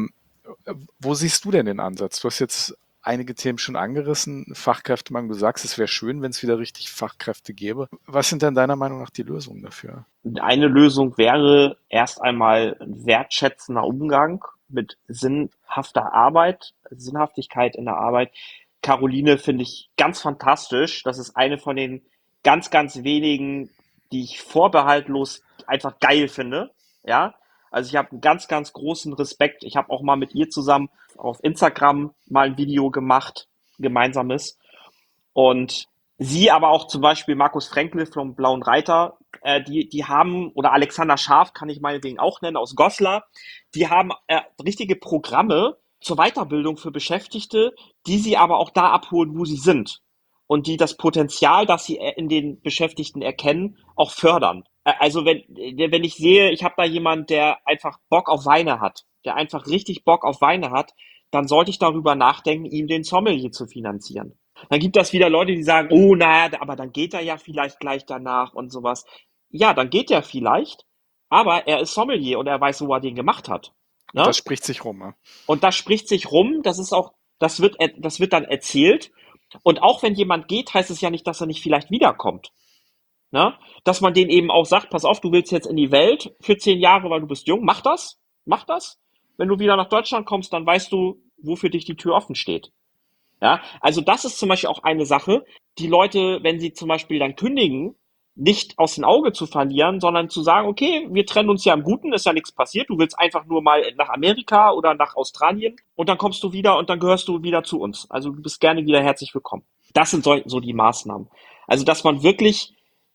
Wo siehst du denn den Ansatz? Du hast jetzt einige Themen schon angerissen. Fachkräftemangel, du sagst, es wäre schön, wenn es wieder richtig Fachkräfte gäbe. Was sind denn deiner Meinung nach die Lösungen dafür? Eine Lösung wäre erst einmal ein wertschätzender Umgang mit sinnhafter Arbeit, Sinnhaftigkeit in der Arbeit. Caroline finde ich ganz fantastisch. Das ist eine von den ganz, ganz wenigen, die ich vorbehaltlos einfach geil finde. Ja, also ich habe einen ganz, ganz großen Respekt. Ich habe auch mal mit ihr zusammen auf Instagram mal ein Video gemacht, gemeinsames. Und sie, aber auch zum Beispiel Markus Fränkle vom Blauen Reiter, die haben, oder Alexander Scharf kann ich meinetwegen auch nennen, aus Goslar, die haben richtige Programme zur Weiterbildung für Beschäftigte, die sie aber auch da abholen, wo sie sind. Und die das Potenzial, das sie in den Beschäftigten erkennen, auch fördern. Also wenn ich sehe, ich habe da jemanden, der einfach Bock auf Weine hat, der einfach richtig Bock auf Weine hat, dann sollte ich darüber nachdenken, ihm den Sommelier zu finanzieren. Dann gibt es wieder Leute, die sagen, oh, naja, aber dann geht er ja vielleicht gleich danach und sowas. Ja, dann geht er vielleicht, aber er ist Sommelier und er weiß, wo er den gemacht hat. Und Ne? das spricht sich rum. Ja? Und das spricht sich rum, das ist auch, das wird dann erzählt. Und auch wenn jemand geht, heißt es ja nicht, dass er nicht vielleicht wiederkommt. Ne? Dass man denen eben auch sagt, pass auf, du willst jetzt in die Welt für 10 Jahre, weil du bist jung, mach das, mach das. Wenn du wieder nach Deutschland kommst, dann weißt du, wo für dich die Tür offen steht. Ja, also das ist zum Beispiel auch eine Sache, die Leute, wenn sie zum Beispiel dann kündigen, nicht aus dem Auge zu verlieren, sondern zu sagen, okay, wir trennen uns ja im Guten, ist ja nichts passiert, du willst einfach nur mal nach Amerika oder nach Australien und dann kommst du wieder und dann gehörst du wieder zu uns. Also du bist gerne wieder herzlich willkommen. Das sind so die Maßnahmen. Also dass man wirklich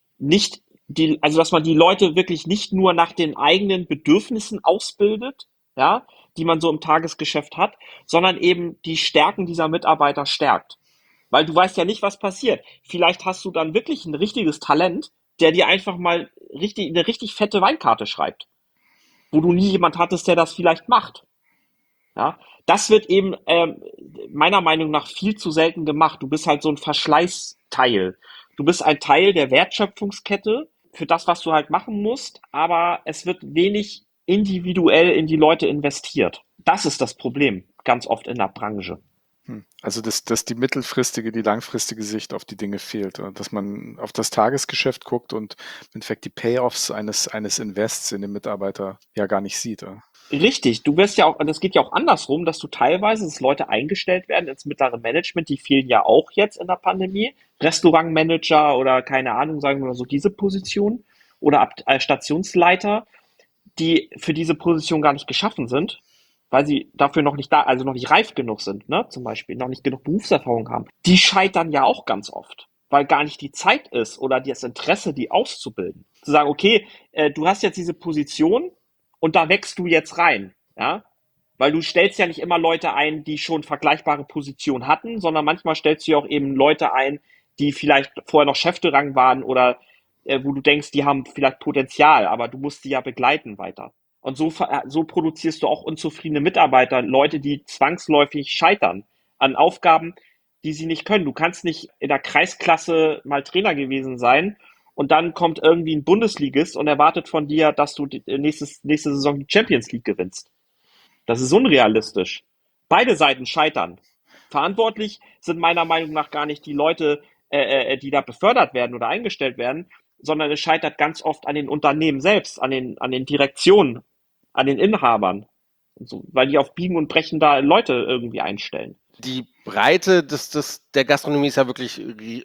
dass man die Leute wirklich nicht nur nach den eigenen Bedürfnissen ausbildet, ja, die man so im Tagesgeschäft hat, sondern eben die Stärken dieser Mitarbeiter stärkt. Weil du weißt ja nicht, was passiert. Vielleicht hast du dann wirklich ein richtiges Talent, der dir einfach mal eine richtig fette Weinkarte schreibt, wo du nie jemand hattest, der das vielleicht macht. Ja, das wird eben meiner Meinung nach viel zu selten gemacht. Du bist halt so ein Verschleißteil. Du bist ein Teil der Wertschöpfungskette für das, was du halt machen musst, aber es wird wenig individuell in die Leute investiert. Das ist das Problem, ganz oft in der Branche. Also dass die mittelfristige, die langfristige Sicht auf die Dinge fehlt, dass man auf das Tagesgeschäft guckt und im Endeffekt die Payoffs eines Invests in den Mitarbeiter ja gar nicht sieht. Richtig, du wirst ja auch, das geht ja auch andersrum, dass du teilweise, dass Leute eingestellt werden ins mittlere Management, die fehlen ja auch jetzt in der Pandemie. Restaurantmanager oder keine Ahnung, sagen wir mal so diese Position oder Stationsleiter, die für diese Position gar nicht geschaffen sind, weil sie dafür noch nicht da, also noch nicht reif genug sind, ne, zum Beispiel, noch nicht genug Berufserfahrung haben. Die scheitern ja auch ganz oft, weil gar nicht die Zeit ist oder das Interesse, die auszubilden. Zu sagen, okay, du hast jetzt diese Position und da wächst du jetzt rein, ja, weil du stellst ja nicht immer Leute ein, die schon vergleichbare Positionen hatten, sondern manchmal stellst du ja auch eben Leute ein, die vielleicht vorher noch Chefterrang waren oder wo du denkst, die haben vielleicht Potenzial, aber du musst die ja begleiten weiter. Und so produzierst du auch unzufriedene Mitarbeiter, Leute, die zwangsläufig scheitern an Aufgaben, die sie nicht können. Du kannst nicht in der Kreisklasse mal Trainer gewesen sein und dann kommt irgendwie ein Bundesligist und erwartet von dir, dass du nächste Saison die Champions League gewinnst. Das ist unrealistisch. Beide Seiten scheitern. Verantwortlich sind meiner Meinung nach gar nicht die Leute, die da befördert werden oder eingestellt werden, sondern es scheitert ganz oft an den Unternehmen selbst, an den Direktionen, an den Inhabern, und so, weil die auf Biegen und Brechen da Leute irgendwie einstellen. Die Breite der Gastronomie ist ja wirklich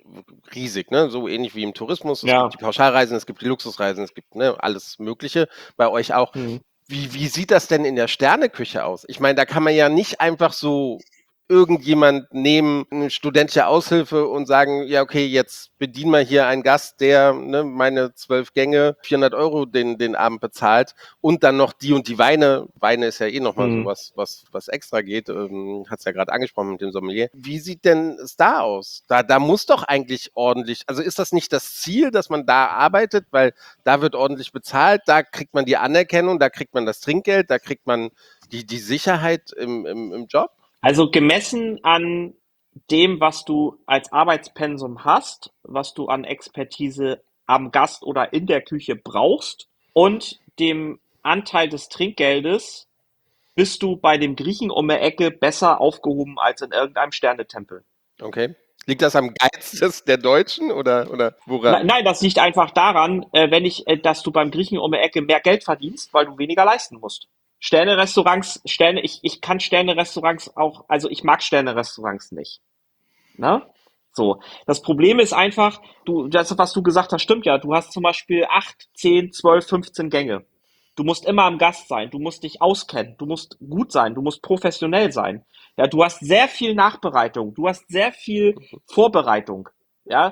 riesig, ne? So ähnlich wie im Tourismus. Es gibt die Pauschalreisen, es gibt die Luxusreisen, es gibt alles Mögliche. Bei euch auch. Wie sieht das denn in der Sterneküche aus? Ich meine, da kann man ja nicht einfach so irgendjemand nehmen, eine studentische Aushilfe und sagen, ja, okay, jetzt bedienen wir hier einen Gast, der meine 12 Gänge, 400 € den Abend bezahlt und dann noch die und die Weine. Weine ist ja eh nochmal so was extra geht. Hat's ja gerade angesprochen mit dem Sommelier. Wie sieht denn es da aus? Da muss doch eigentlich ordentlich, also ist das nicht das Ziel, dass man da arbeitet, weil da wird ordentlich bezahlt, da kriegt man die Anerkennung, da kriegt man das Trinkgeld, da kriegt man die Sicherheit im Job? Also gemessen an dem, was du als Arbeitspensum hast, was du an Expertise am Gast oder in der Küche brauchst und dem Anteil des Trinkgeldes bist du bei dem Griechen um die Ecke besser aufgehoben als in irgendeinem Sternetempel. Okay. Liegt das am Geiz der Deutschen oder woran? Nein, das liegt einfach daran, dass du beim Griechen um die Ecke mehr Geld verdienst, weil du weniger leisten musst. Ich kann Sterne-Restaurants auch, also ich mag Sterne-Restaurants nicht. Ne? So. Das Problem ist einfach, das, was du gesagt hast, stimmt ja. Du hast zum Beispiel 8, 10, 12, 15 Gänge. Du musst immer am Gast sein. Du musst dich auskennen. Du musst gut sein. Du musst professionell sein. Ja, du hast sehr viel Nachbereitung. Du hast sehr viel Vorbereitung. Ja,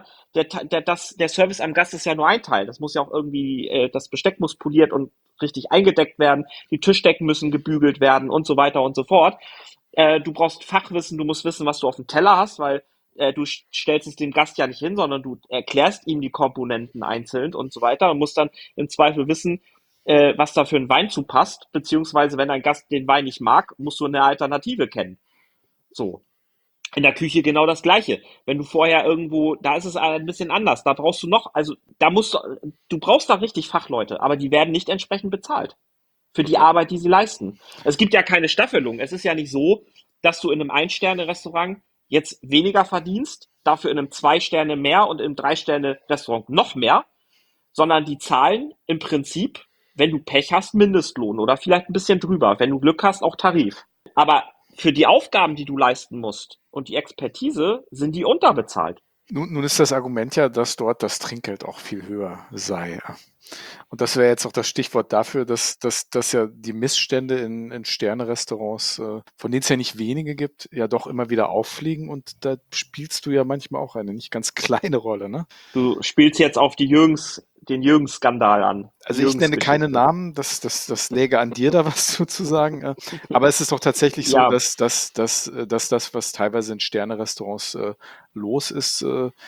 der Service am Gast ist ja nur ein Teil. Das muss ja auch irgendwie, das Besteck muss poliert und richtig eingedeckt werden. Die Tischdecken müssen gebügelt werden und so weiter und so fort. Du brauchst Fachwissen. Du musst wissen, was du auf dem Teller hast, weil du stellst es dem Gast ja nicht hin, sondern du erklärst ihm die Komponenten einzeln und so weiter und musst dann im Zweifel wissen, was da für ein Wein zu passt, beziehungsweise wenn ein Gast den Wein nicht mag, musst du eine Alternative kennen. So. In der Küche genau das Gleiche. Wenn du vorher irgendwo, da ist es ein bisschen anders. Da brauchst du noch, also du brauchst da richtig Fachleute, aber die werden nicht entsprechend bezahlt für die Arbeit, die sie leisten. Es gibt ja keine Staffelung. Es ist ja nicht so, dass du in einem Ein-Sterne-Restaurant jetzt weniger verdienst, dafür in einem 2 Sterne mehr und im 3 Sterne-Restaurant noch mehr, sondern die zahlen im Prinzip, wenn du Pech hast, Mindestlohn oder vielleicht ein bisschen drüber, wenn du Glück hast, auch Tarif. Aber für die Aufgaben, die du leisten musst und die Expertise, sind die unterbezahlt. Nun ist das Argument ja, dass dort das Trinkgeld auch viel höher sei. Und das wäre jetzt auch das Stichwort dafür, dass ja die Missstände in Sterne-Restaurants, von denen es ja nicht wenige gibt, ja doch immer wieder auffliegen. Und da spielst du ja manchmal auch eine nicht ganz kleine Rolle, ne? Du spielst jetzt auf den Jürgens-Skandal an. Also ich nenne keine Namen, das läge an dir, da was zu sagen. Aber es ist doch tatsächlich so, Ja. dass das, was teilweise in Sterne-Restaurants los ist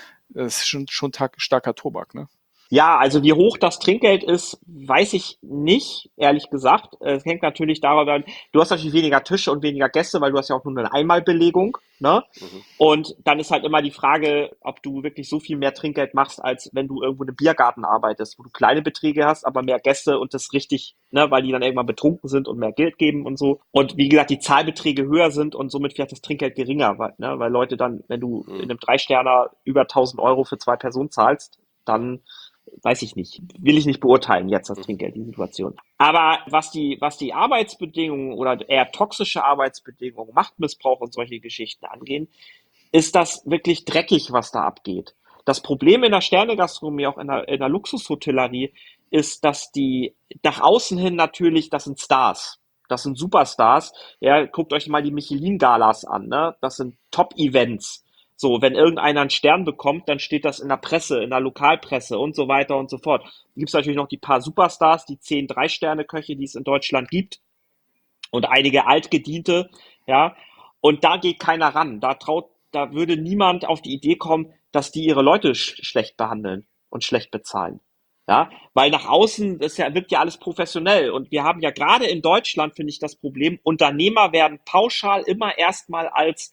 schon starker Tobak, ne? Ja, also wie hoch das Trinkgeld ist, weiß ich nicht, ehrlich gesagt. Es hängt natürlich darüber an, du hast natürlich weniger Tische und weniger Gäste, weil du hast ja auch nur eine Einmalbelegung, ne? Und dann ist halt immer die Frage, ob du wirklich so viel mehr Trinkgeld machst, als wenn du irgendwo in einem Biergarten arbeitest, wo du kleine Beträge hast, aber mehr Gäste und das richtig, ne, weil die dann irgendwann betrunken sind und mehr Geld geben und so. Und wie gesagt, die Zahlbeträge höher sind und somit vielleicht das Trinkgeld geringer, weil Leute dann, wenn du in einem 3 Sterner über 1.000 Euro für 2 Personen zahlst, dann weiß ich nicht, will ich nicht beurteilen jetzt das Trinkgeld, die Situation. Aber was die Arbeitsbedingungen oder eher toxische Arbeitsbedingungen, Machtmissbrauch und solche Geschichten angehen, ist das wirklich dreckig, was da abgeht. Das Problem in der Sternegastronomie, auch in der Luxushotellerie, ist, dass die nach außen hin natürlich, das sind Stars. Das sind Superstars. Ja, guckt euch mal die Michelin-Galas an, ne? Das sind Top-Events. So, wenn irgendeiner einen Stern bekommt, dann steht das in der Presse, in der Lokalpresse und so weiter und so fort. Dann gibt es natürlich noch die paar Superstars, die 10 3-Sterne-Köche, die es in Deutschland gibt und einige altgediente, ja. Und da geht keiner ran. Da würde niemand auf die Idee kommen, dass die ihre Leute schlecht behandeln und schlecht bezahlen. Ja, weil nach außen wirkt ja alles professionell. Und wir haben ja gerade in Deutschland, finde ich, das Problem, Unternehmer werden pauschal immer erstmal als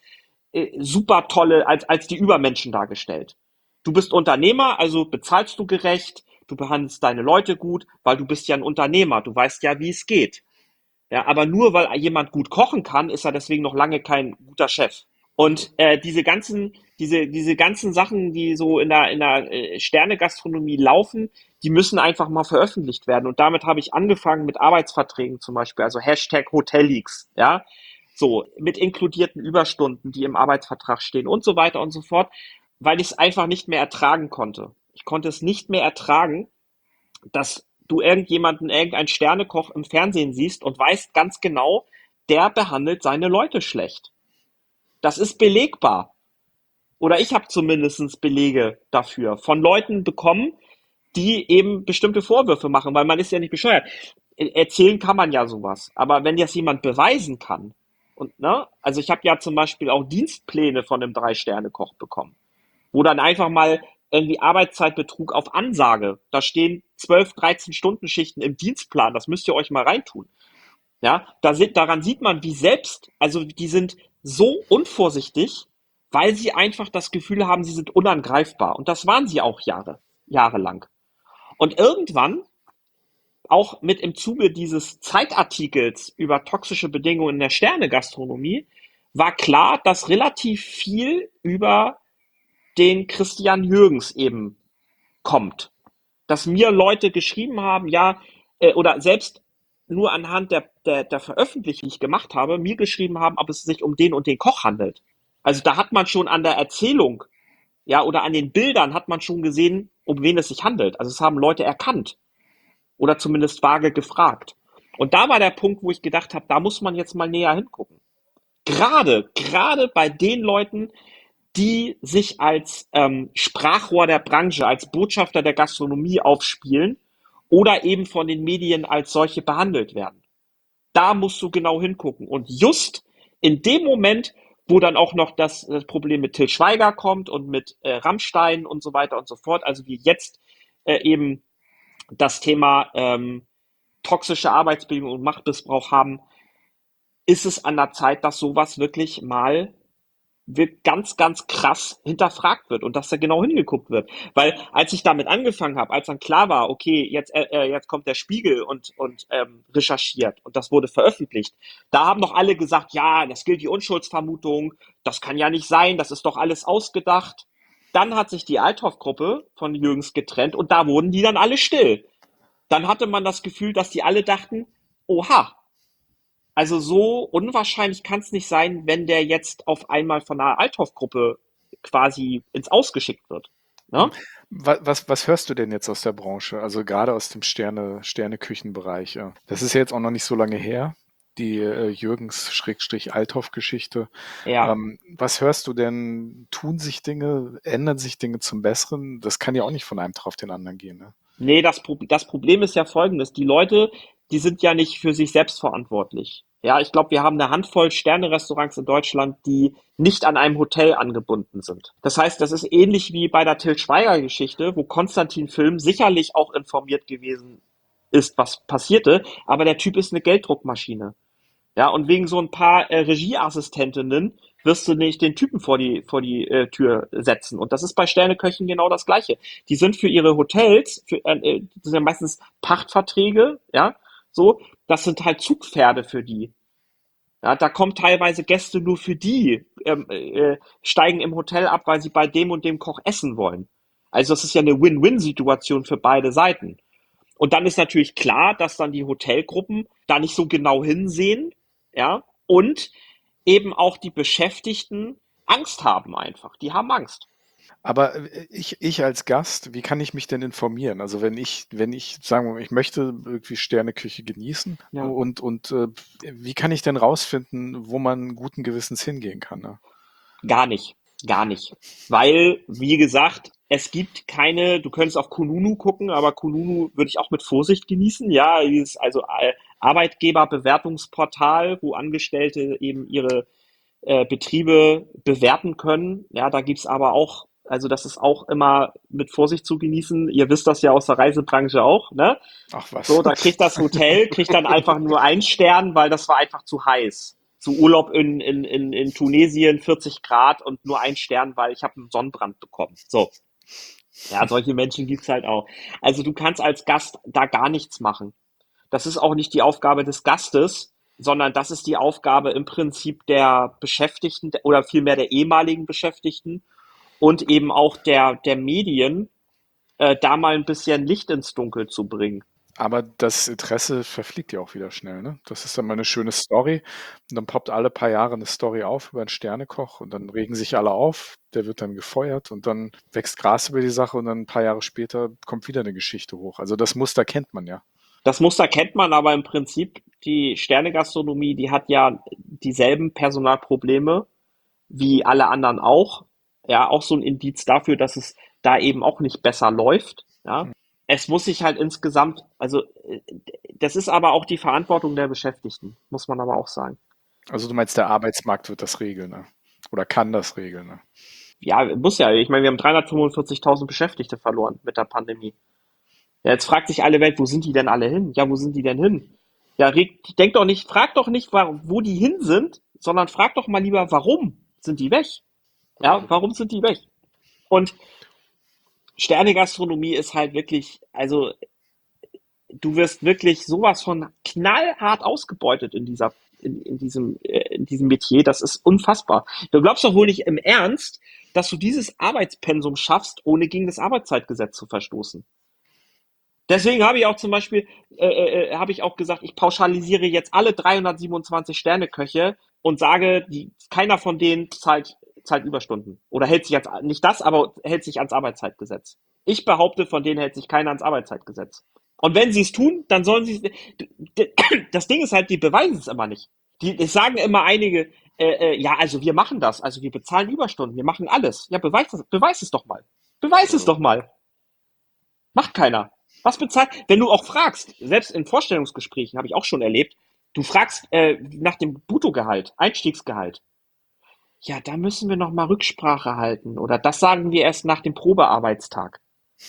super tolle, als die Übermenschen dargestellt. Du bist Unternehmer, also bezahlst du gerecht, du behandelst deine Leute gut, weil du bist ja ein Unternehmer, du weißt ja, wie es geht. Ja, aber nur weil jemand gut kochen kann, ist er deswegen noch lange kein guter Chef. Und diese ganzen Sachen, die so in der Sterne-Gastronomie laufen, die müssen einfach mal veröffentlicht werden. Und damit habe ich angefangen mit Arbeitsverträgen zum Beispiel, also Hashtag Hotelleaks, ja. So, mit inkludierten Überstunden, die im Arbeitsvertrag stehen und so weiter und so fort, weil ich es einfach nicht mehr ertragen konnte. Ich konnte es nicht mehr ertragen, dass du irgendeinen Sternekoch im Fernsehen siehst und weißt ganz genau, der behandelt seine Leute schlecht. Das ist belegbar. Oder ich habe zumindest Belege dafür von Leuten bekommen, die eben bestimmte Vorwürfe machen, weil man ist ja nicht bescheuert. Erzählen kann man ja sowas. Aber wenn das jemand beweisen kann, und ne, also ich habe ja zum Beispiel auch Dienstpläne von einem 3-Sterne-Koch bekommen, wo dann einfach mal irgendwie Arbeitszeitbetrug auf Ansage, da stehen 12, 13 Stunden Schichten im Dienstplan, das müsst ihr euch mal reintun. Ja, daran sieht man, also die sind so unvorsichtig, weil sie einfach das Gefühl haben, sie sind unangreifbar. Und das waren sie auch jahrelang. Und irgendwann auch mit im Zuge dieses Zeitartikels über toxische Bedingungen in der Sternegastronomie war klar, dass relativ viel über den Christian Jürgens eben kommt. Dass mir Leute geschrieben haben, ja, oder selbst nur anhand der Veröffentlichung, die ich gemacht habe, mir geschrieben haben, ob es sich um den und den Koch handelt. Also da hat man schon an der Erzählung, ja, oder an den Bildern hat man schon gesehen, um wen es sich handelt. Also es haben Leute erkannt oder zumindest vage gefragt. Und da war der Punkt, wo ich gedacht habe, da muss man jetzt mal näher hingucken. Gerade bei den Leuten, die sich als Sprachrohr der Branche, als Botschafter der Gastronomie aufspielen oder eben von den Medien als solche behandelt werden. Da musst du genau hingucken. Und just in dem Moment, wo dann auch noch das Problem mit Til Schweiger kommt und mit Rammstein und so weiter und so fort, also wie jetzt eben das Thema toxische Arbeitsbedingungen und Machtmissbrauch haben, ist es an der Zeit, dass sowas wirklich mal ganz, ganz krass hinterfragt wird und dass da genau hingeguckt wird. Weil als ich damit angefangen habe, als dann klar war, okay, jetzt kommt der Spiegel und recherchiert und das wurde veröffentlicht, da haben doch alle gesagt, ja, das gilt die Unschuldsvermutung, das kann ja nicht sein, das ist doch alles ausgedacht. Dann hat sich die Althoff-Gruppe von Jürgens getrennt und da wurden die dann alle still. Dann hatte man das Gefühl, dass die alle dachten, oha, also so unwahrscheinlich kann es nicht sein, wenn der jetzt auf einmal von einer Althoff-Gruppe quasi ins Ausgeschickt wird. Ne? Was hörst du denn jetzt aus der Branche? Also gerade aus dem Sterneküchenbereich. Ja. Das ist ja jetzt auch noch nicht so lange her, die Jürgens-Althoff-Geschichte. Ja. Was hörst du denn? Tun sich Dinge, ändern sich Dinge zum Besseren? Das kann ja auch nicht von einem Tag auf den anderen gehen. Ne? Nee, das Problem ist ja folgendes. Die Leute, die sind ja nicht für sich selbst verantwortlich. Ja, ich glaube, wir haben eine Handvoll Sterne-Restaurants in Deutschland, die nicht an einem Hotel angebunden sind. Das heißt, das ist ähnlich wie bei der Til Schweiger-Geschichte, wo Konstantin Film sicherlich auch informiert gewesen ist, was passierte, aber der Typ ist eine Gelddruckmaschine. Ja, und wegen so ein paar Regieassistentinnen wirst du nicht den Typen vor die Tür setzen. Und das ist bei Sterneköchen genau das Gleiche. Die sind für ihre Hotels, das sind ja meistens Pachtverträge, ja, so, das sind halt Zugpferde für die. Ja, da kommen teilweise Gäste nur für die, steigen im Hotel ab, weil sie bei dem und dem Koch essen wollen. Also das ist ja eine Win-Win-Situation für beide Seiten. Und dann ist natürlich klar, dass dann die Hotelgruppen da nicht so genau hinsehen, ja, und eben auch die Beschäftigten Angst haben einfach. Die haben Angst. Aber ich als Gast, wie kann ich mich denn informieren? Also wenn ich, sagen wir mal, ich möchte irgendwie Sterneküche genießen Ja. und wie kann ich denn rausfinden, wo man guten Gewissens hingehen kann? Ne? Gar nicht. Weil, wie gesagt, es gibt keine, du könntest auf Kununu gucken, aber Kununu würde ich auch mit Vorsicht genießen. Ja, dieses Arbeitgeberbewertungsportal, wo Angestellte eben ihre Betriebe bewerten können. Ja, da gibt's aber auch, also das ist auch immer mit Vorsicht zu genießen. Ihr wisst das ja aus der Reisebranche auch, ne? Ach was. So, da kriegt das Hotel, kriegt dann einfach nur einen Stern, weil das war einfach zu heiß. Zu Urlaub in Tunesien, 40 Grad und nur ein Stern, weil ich habe einen Sonnenbrand bekommen. So. Ja, solche Menschen gibt's halt auch. Also du kannst als Gast da gar nichts machen. Das ist auch nicht die Aufgabe des Gastes, sondern das ist die Aufgabe im Prinzip der Beschäftigten oder vielmehr der ehemaligen Beschäftigten und eben auch der Medien, da mal ein bisschen Licht ins Dunkel zu bringen. Aber das Interesse verfliegt ja auch wieder schnell, ne? Das ist dann mal eine schöne Story und dann poppt alle paar Jahre eine Story auf über einen Sternekoch und dann regen sich alle auf, der wird dann gefeuert und dann wächst Gras über die Sache und dann ein paar Jahre später kommt wieder eine Geschichte hoch. Also das Muster kennt man ja. Das Muster kennt man, aber im Prinzip die Sternegastronomie, die hat ja dieselben Personalprobleme wie alle anderen auch. Ja, auch so ein Indiz dafür, dass es da eben auch nicht besser läuft. Ja, es muss sich halt insgesamt, also das ist aber auch die Verantwortung der Beschäftigten, muss man aber auch sagen. Also du meinst, der Arbeitsmarkt wird das regeln, ne? Oder kann das regeln, ne? Ja, muss ja. Ich meine, wir haben 345.000 Beschäftigte verloren mit der Pandemie. Ja, jetzt fragt sich alle Welt, wo sind die denn alle hin? Ja, wo sind die denn hin? Ja, frag doch nicht, wo die hin sind, sondern frag doch mal lieber, warum sind die weg? Ja, warum sind die weg? Und Sternegastronomie ist halt wirklich, also du wirst wirklich sowas von knallhart ausgebeutet in diesem Metier. Das ist unfassbar. Du glaubst doch wohl nicht im Ernst, dass du dieses Arbeitspensum schaffst, ohne gegen das Arbeitszeitgesetz zu verstoßen. Deswegen habe ich auch zum Beispiel, habe ich auch gesagt, ich pauschalisiere jetzt alle 327 Sterneköche und sage, keiner von denen zahlt Überstunden. Oder hält sich nicht das, aber hält sich ans Arbeitszeitgesetz. Ich behaupte, von denen hält sich keiner ans Arbeitszeitgesetz. Und wenn sie es tun, dann sollen sie das Ding ist halt, die beweisen es immer nicht. Es sagen immer einige, ja, also wir machen das, also wir bezahlen Überstunden, wir machen alles. Ja, beweis es doch mal. Beweis es doch mal. Macht keiner. Was bezahlt? Wenn du auch fragst, selbst in Vorstellungsgesprächen habe ich auch schon erlebt, du fragst nach dem Bruttogehalt, Einstiegsgehalt. Ja, da müssen wir noch mal Rücksprache halten oder das sagen wir erst nach dem Probearbeitstag.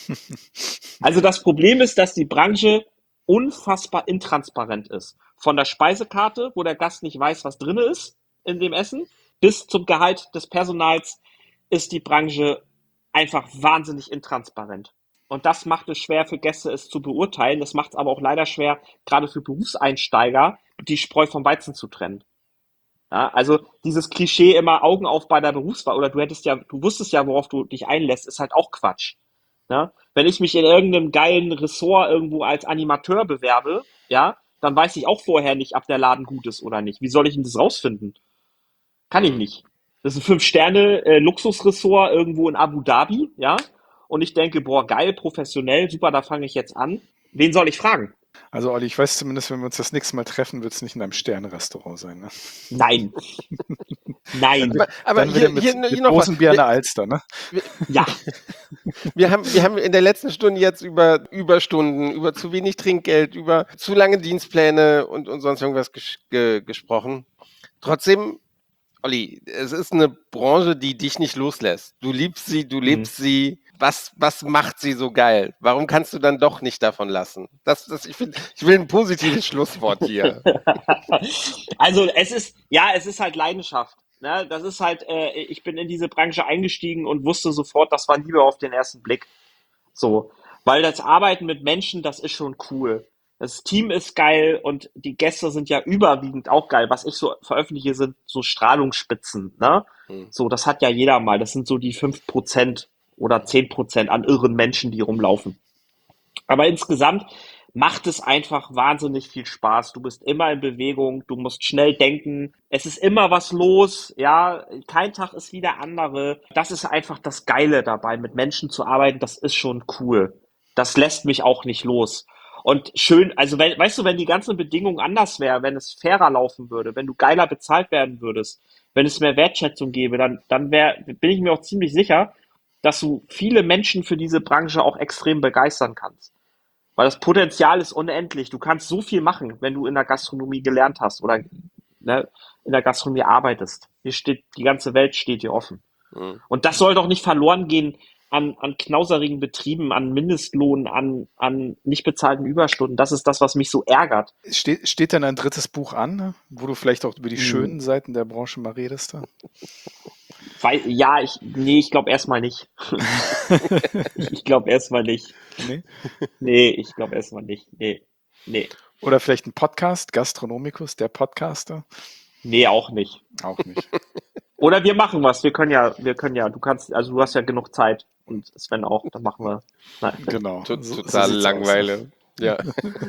Also das Problem ist, dass die Branche unfassbar intransparent ist. Von der Speisekarte, wo der Gast nicht weiß, was drin ist in dem Essen, bis zum Gehalt des Personals ist die Branche einfach wahnsinnig intransparent. Und das macht es schwer für Gäste, es zu beurteilen. Das macht es aber auch leider schwer, gerade für Berufseinsteiger, die Spreu vom Weizen zu trennen. Ja, also dieses Klischee immer Augen auf bei der Berufswahl oder du wusstest ja, worauf du dich einlässt, ist halt auch Quatsch. Ja? Wenn ich mich in irgendeinem geilen Ressort irgendwo als Animateur bewerbe, ja, dann weiß ich auch vorher nicht, ob der Laden gut ist oder nicht. Wie soll ich denn das rausfinden? Kann ich nicht. Das ist ein 5-Sterne-Luxusressort irgendwo in Abu Dhabi, ja. Und ich denke, boah, geil, professionell, super, da fange ich jetzt an. Wen soll ich fragen? Also Olli, ich weiß zumindest, wenn wir uns das nächste Mal treffen, wird es nicht in einem Sterne-Restaurant sein. Ne? Nein. Nein. Aber dann wieder mit noch großen was. Bier an der Alster, ne? Ja. Wir haben in der letzten Stunde jetzt über Überstunden, über zu wenig Trinkgeld, über zu lange Dienstpläne und sonst irgendwas gesprochen. Trotzdem, Olli, es ist eine Branche, die dich nicht loslässt. Du liebst sie, du lebst sie. Was macht sie so geil? Warum kannst du dann doch nicht davon lassen? Ich will ein positives Schlusswort hier. Also es ist halt Leidenschaft. Ne? Das ist halt, ich bin in diese Branche eingestiegen und wusste sofort, das war Liebe auf den ersten Blick. So, weil das Arbeiten mit Menschen, das ist schon cool. Das Team ist geil und die Gäste sind ja überwiegend auch geil. Was ich so veröffentliche, sind so Strahlungsspitzen. Ne? So, das hat ja jeder mal. Das sind so die 5% oder 10% an irren Menschen, die rumlaufen. Aber insgesamt macht es einfach wahnsinnig viel Spaß. Du bist immer in Bewegung, du musst schnell denken. Es ist immer was los, ja. Kein Tag ist wie der andere. Das ist einfach das Geile dabei, mit Menschen zu arbeiten. Das ist schon cool. Das lässt mich auch nicht los. Und schön, also weißt du, wenn die ganzen Bedingungen anders wären, wenn es fairer laufen würde, wenn du geiler bezahlt werden würdest, wenn es mehr Wertschätzung gäbe, dann bin ich mir auch ziemlich sicher, dass du viele Menschen für diese Branche auch extrem begeistern kannst. Weil das Potenzial ist unendlich. Du kannst so viel machen, wenn du in der Gastronomie gelernt hast oder ne, in der Gastronomie arbeitest. Die ganze Welt steht dir offen. Mhm. Und das soll doch nicht verloren gehen an knauserigen Betrieben, an Mindestlohn, an nicht bezahlten Überstunden. Das ist das, was mich so ärgert. Steht denn ein drittes Buch an, wo du vielleicht auch über die schönen Seiten der Branche mal redest? Ich glaube erstmal nicht. Ich glaube erstmal nicht. Nee? Nee, ich glaube erstmal nicht. Nee. Oder vielleicht ein Podcast, Gastronomikus, der Podcaster? Nee, auch nicht. Auch nicht. Oder wir machen was. Wir können ja, du hast ja genug Zeit und Sven auch, dann machen wir. Nein. Genau. Total Langeweile. Ja.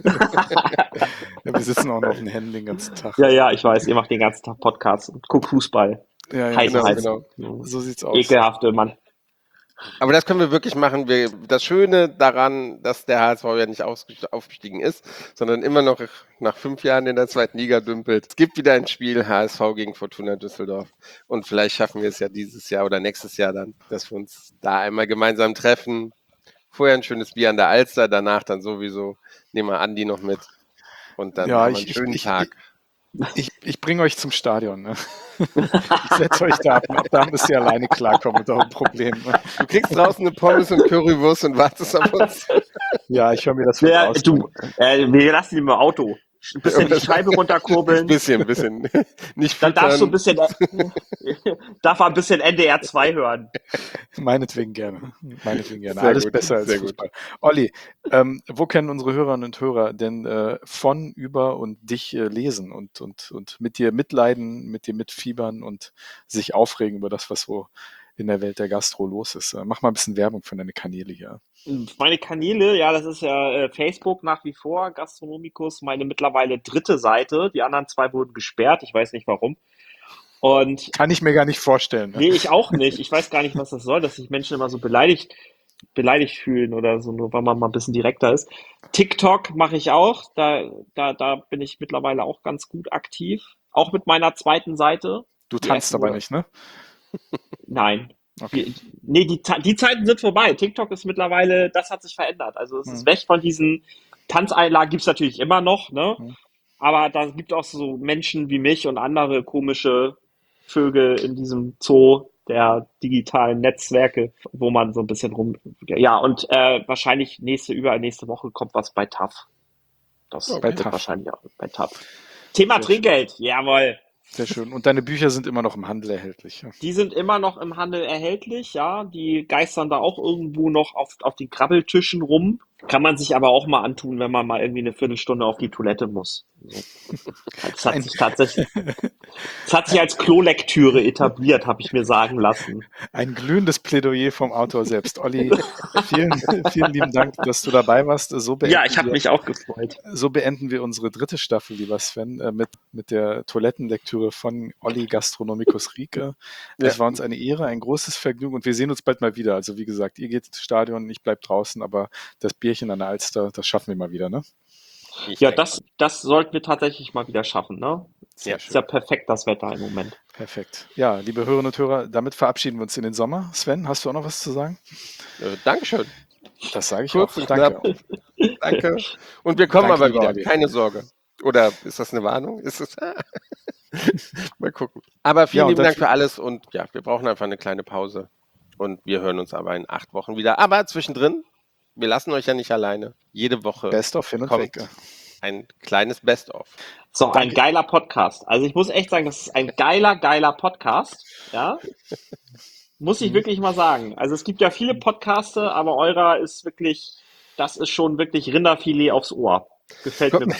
Wir sitzen auch noch auf den Händen den ganzen Tag. Ja, ich weiß, ihr macht den ganzen Tag Podcasts und guckt Fußball. Ja, genau. So sieht's aus. Ekelhafte Mann. Aber das können wir wirklich machen. Das Schöne daran, dass der HSV ja nicht aufgestiegen ist, sondern immer noch nach 5 Jahren in der 2. Liga dümpelt. Es gibt wieder ein Spiel HSV gegen Fortuna Düsseldorf. Und vielleicht schaffen wir es ja dieses Jahr oder nächstes Jahr dann, dass wir uns da einmal gemeinsam treffen. Vorher ein schönes Bier an der Alster, danach dann sowieso nehmen wir Andi noch mit. Und dann haben wir einen schönen Tag. Ich bringe euch zum Stadion. Ne? Ich setze euch da ab. Da müsst ihr alleine klarkommen mit eurem Problem. Ne? Du kriegst draußen eine Pommes und Currywurst und wartest auf uns. Ja, ich höre mir das aus. Wir lassen ihn im Auto. ein bisschen die Scheibe runterkurbeln. Bisschen. Nicht Dann darfst du füttern. darf er ein bisschen NDR 2 hören. Meinetwegen gerne. Sehr Alles gut, besser als sehr gut. Fußball. Olli, wo können unsere Hörerinnen und Hörer denn von, über und dich lesen und mit dir mitleiden, mit dir mitfiebern und sich aufregen über das, was so in der Welt der Gastro los ist? Mach mal ein bisschen Werbung für deine Kanäle hier. Meine Kanäle, ja, das ist ja Facebook nach wie vor, Gastronomicus, meine mittlerweile 3. Seite. Die anderen 2 wurden gesperrt, ich weiß nicht warum. Und Kann ich mir gar nicht vorstellen. Ne? nee, ich auch nicht. Ich weiß gar nicht, was das soll, dass sich Menschen immer so beleidigt fühlen oder so, nur weil man mal ein bisschen direkter ist. TikTok mache ich auch. Da bin ich mittlerweile auch ganz gut aktiv. Auch mit meiner 2. Seite. Du Die tanzt ersten aber Monate- nicht, ne? Nein. Okay. Nee, die Zeiten sind vorbei. TikTok ist mittlerweile, das hat sich verändert. Also es ist weg von diesen Tanzeinlagen, gibt's natürlich immer noch, ne? Aber da gibt auch so Menschen wie mich und andere komische Vögel in diesem Zoo der digitalen Netzwerke, wo man so ein bisschen rum. Ja, und wahrscheinlich nächste Woche kommt was bei TAF. Das bei wird TAF. wahrscheinlich auch bei TAF. Thema Sehr Trinkgeld, jawohl. Sehr schön. Und deine Bücher sind immer noch im Handel erhältlich. Ja. Die sind immer noch im Handel erhältlich, ja. Die geistern da auch irgendwo noch auf den Krabbeltischen rum. Kann man sich aber auch mal antun, wenn man mal irgendwie eine Viertelstunde auf die Toilette muss. So. Das hat sich als Klolektüre etabliert, habe ich mir sagen lassen. Ein glühendes Plädoyer vom Autor selbst. Olli, vielen lieben Dank, dass du dabei warst. Ja, ich habe mich auch gefreut. So beenden wir unsere 3. Staffel, lieber Sven, mit der Toilettenlektüre von Olli Gastronomicus Rieke. Es war uns eine Ehre, ein großes Vergnügen und wir sehen uns bald mal wieder. Also wie gesagt, ihr geht ins Stadion, ich bleib draußen, aber das Bierchen an der Alster, das schaffen wir mal wieder, ne? Ja, das sollten wir tatsächlich mal wieder schaffen, ne? Sehr Ist ja perfekt, das Wetter im Moment. Perfekt. Ja, liebe Hörerinnen und Hörer, damit verabschieden wir uns in den Sommer. Sven, hast du auch noch was zu sagen? Dankeschön. Das sage ich Kurz auch. und Danke. Danke. Und wir kommen Danke, aber lieber wieder, Olli. keine Sorge. Oder ist das eine Warnung? Ist es? Mal gucken. Aber vielen lieben Dank für alles und ja, wir brauchen einfach eine kleine Pause. Und wir hören uns aber in 8 Wochen wieder. Aber zwischendrin, wir lassen euch ja nicht alleine. Jede Woche Best-of hin und kommt weg. ein kleines Best-of. So, ein geiler Podcast. Also ich muss echt sagen, das ist ein geiler Podcast. Ja. Muss ich wirklich mal sagen. Also es gibt ja viele Podcaste, aber eurer ist wirklich, das ist schon wirklich Rinderfilet aufs Ohr. Gefällt mir.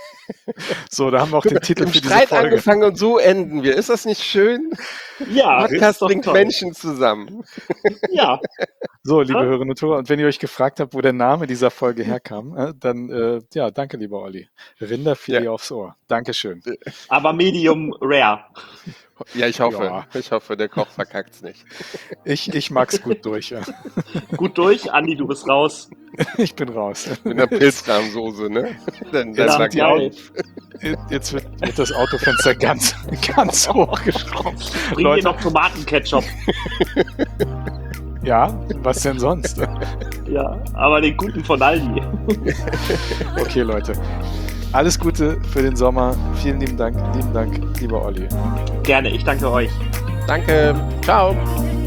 So, da haben wir auch den Titel Im für diese Streit Folge. angefangen und so enden wir. Ist das nicht schön? Ja, Podcast ist doch bringt toll. Menschen zusammen. Ja, So, liebe Hörerinnen und Hörer, und wenn ihr euch gefragt habt, wo der Name dieser Folge herkam, dann, ja, danke, lieber Olli. Rinderfilet aufs Ohr. Dankeschön. aber Medium Rare. Ja, ich hoffe. Ja. Ich hoffe, der Koch verkackt's nicht. Ich mag's gut durch, ja. Gut durch, Andi, du bist raus. Ich bin raus. Mit einer Pilzrahmsoße, ne? Dann Ja, sag ich ja. auch. Jetzt wird das Autofenster ganz hochgeschraubt. Bring Leute. dir noch Tomatenketchup. Ja, was denn sonst? Ja, aber den guten von Aldi. Okay, Leute. Alles Gute für den Sommer. Vielen lieben Dank, lieber Olli. Gerne, ich danke euch. Danke. Ciao.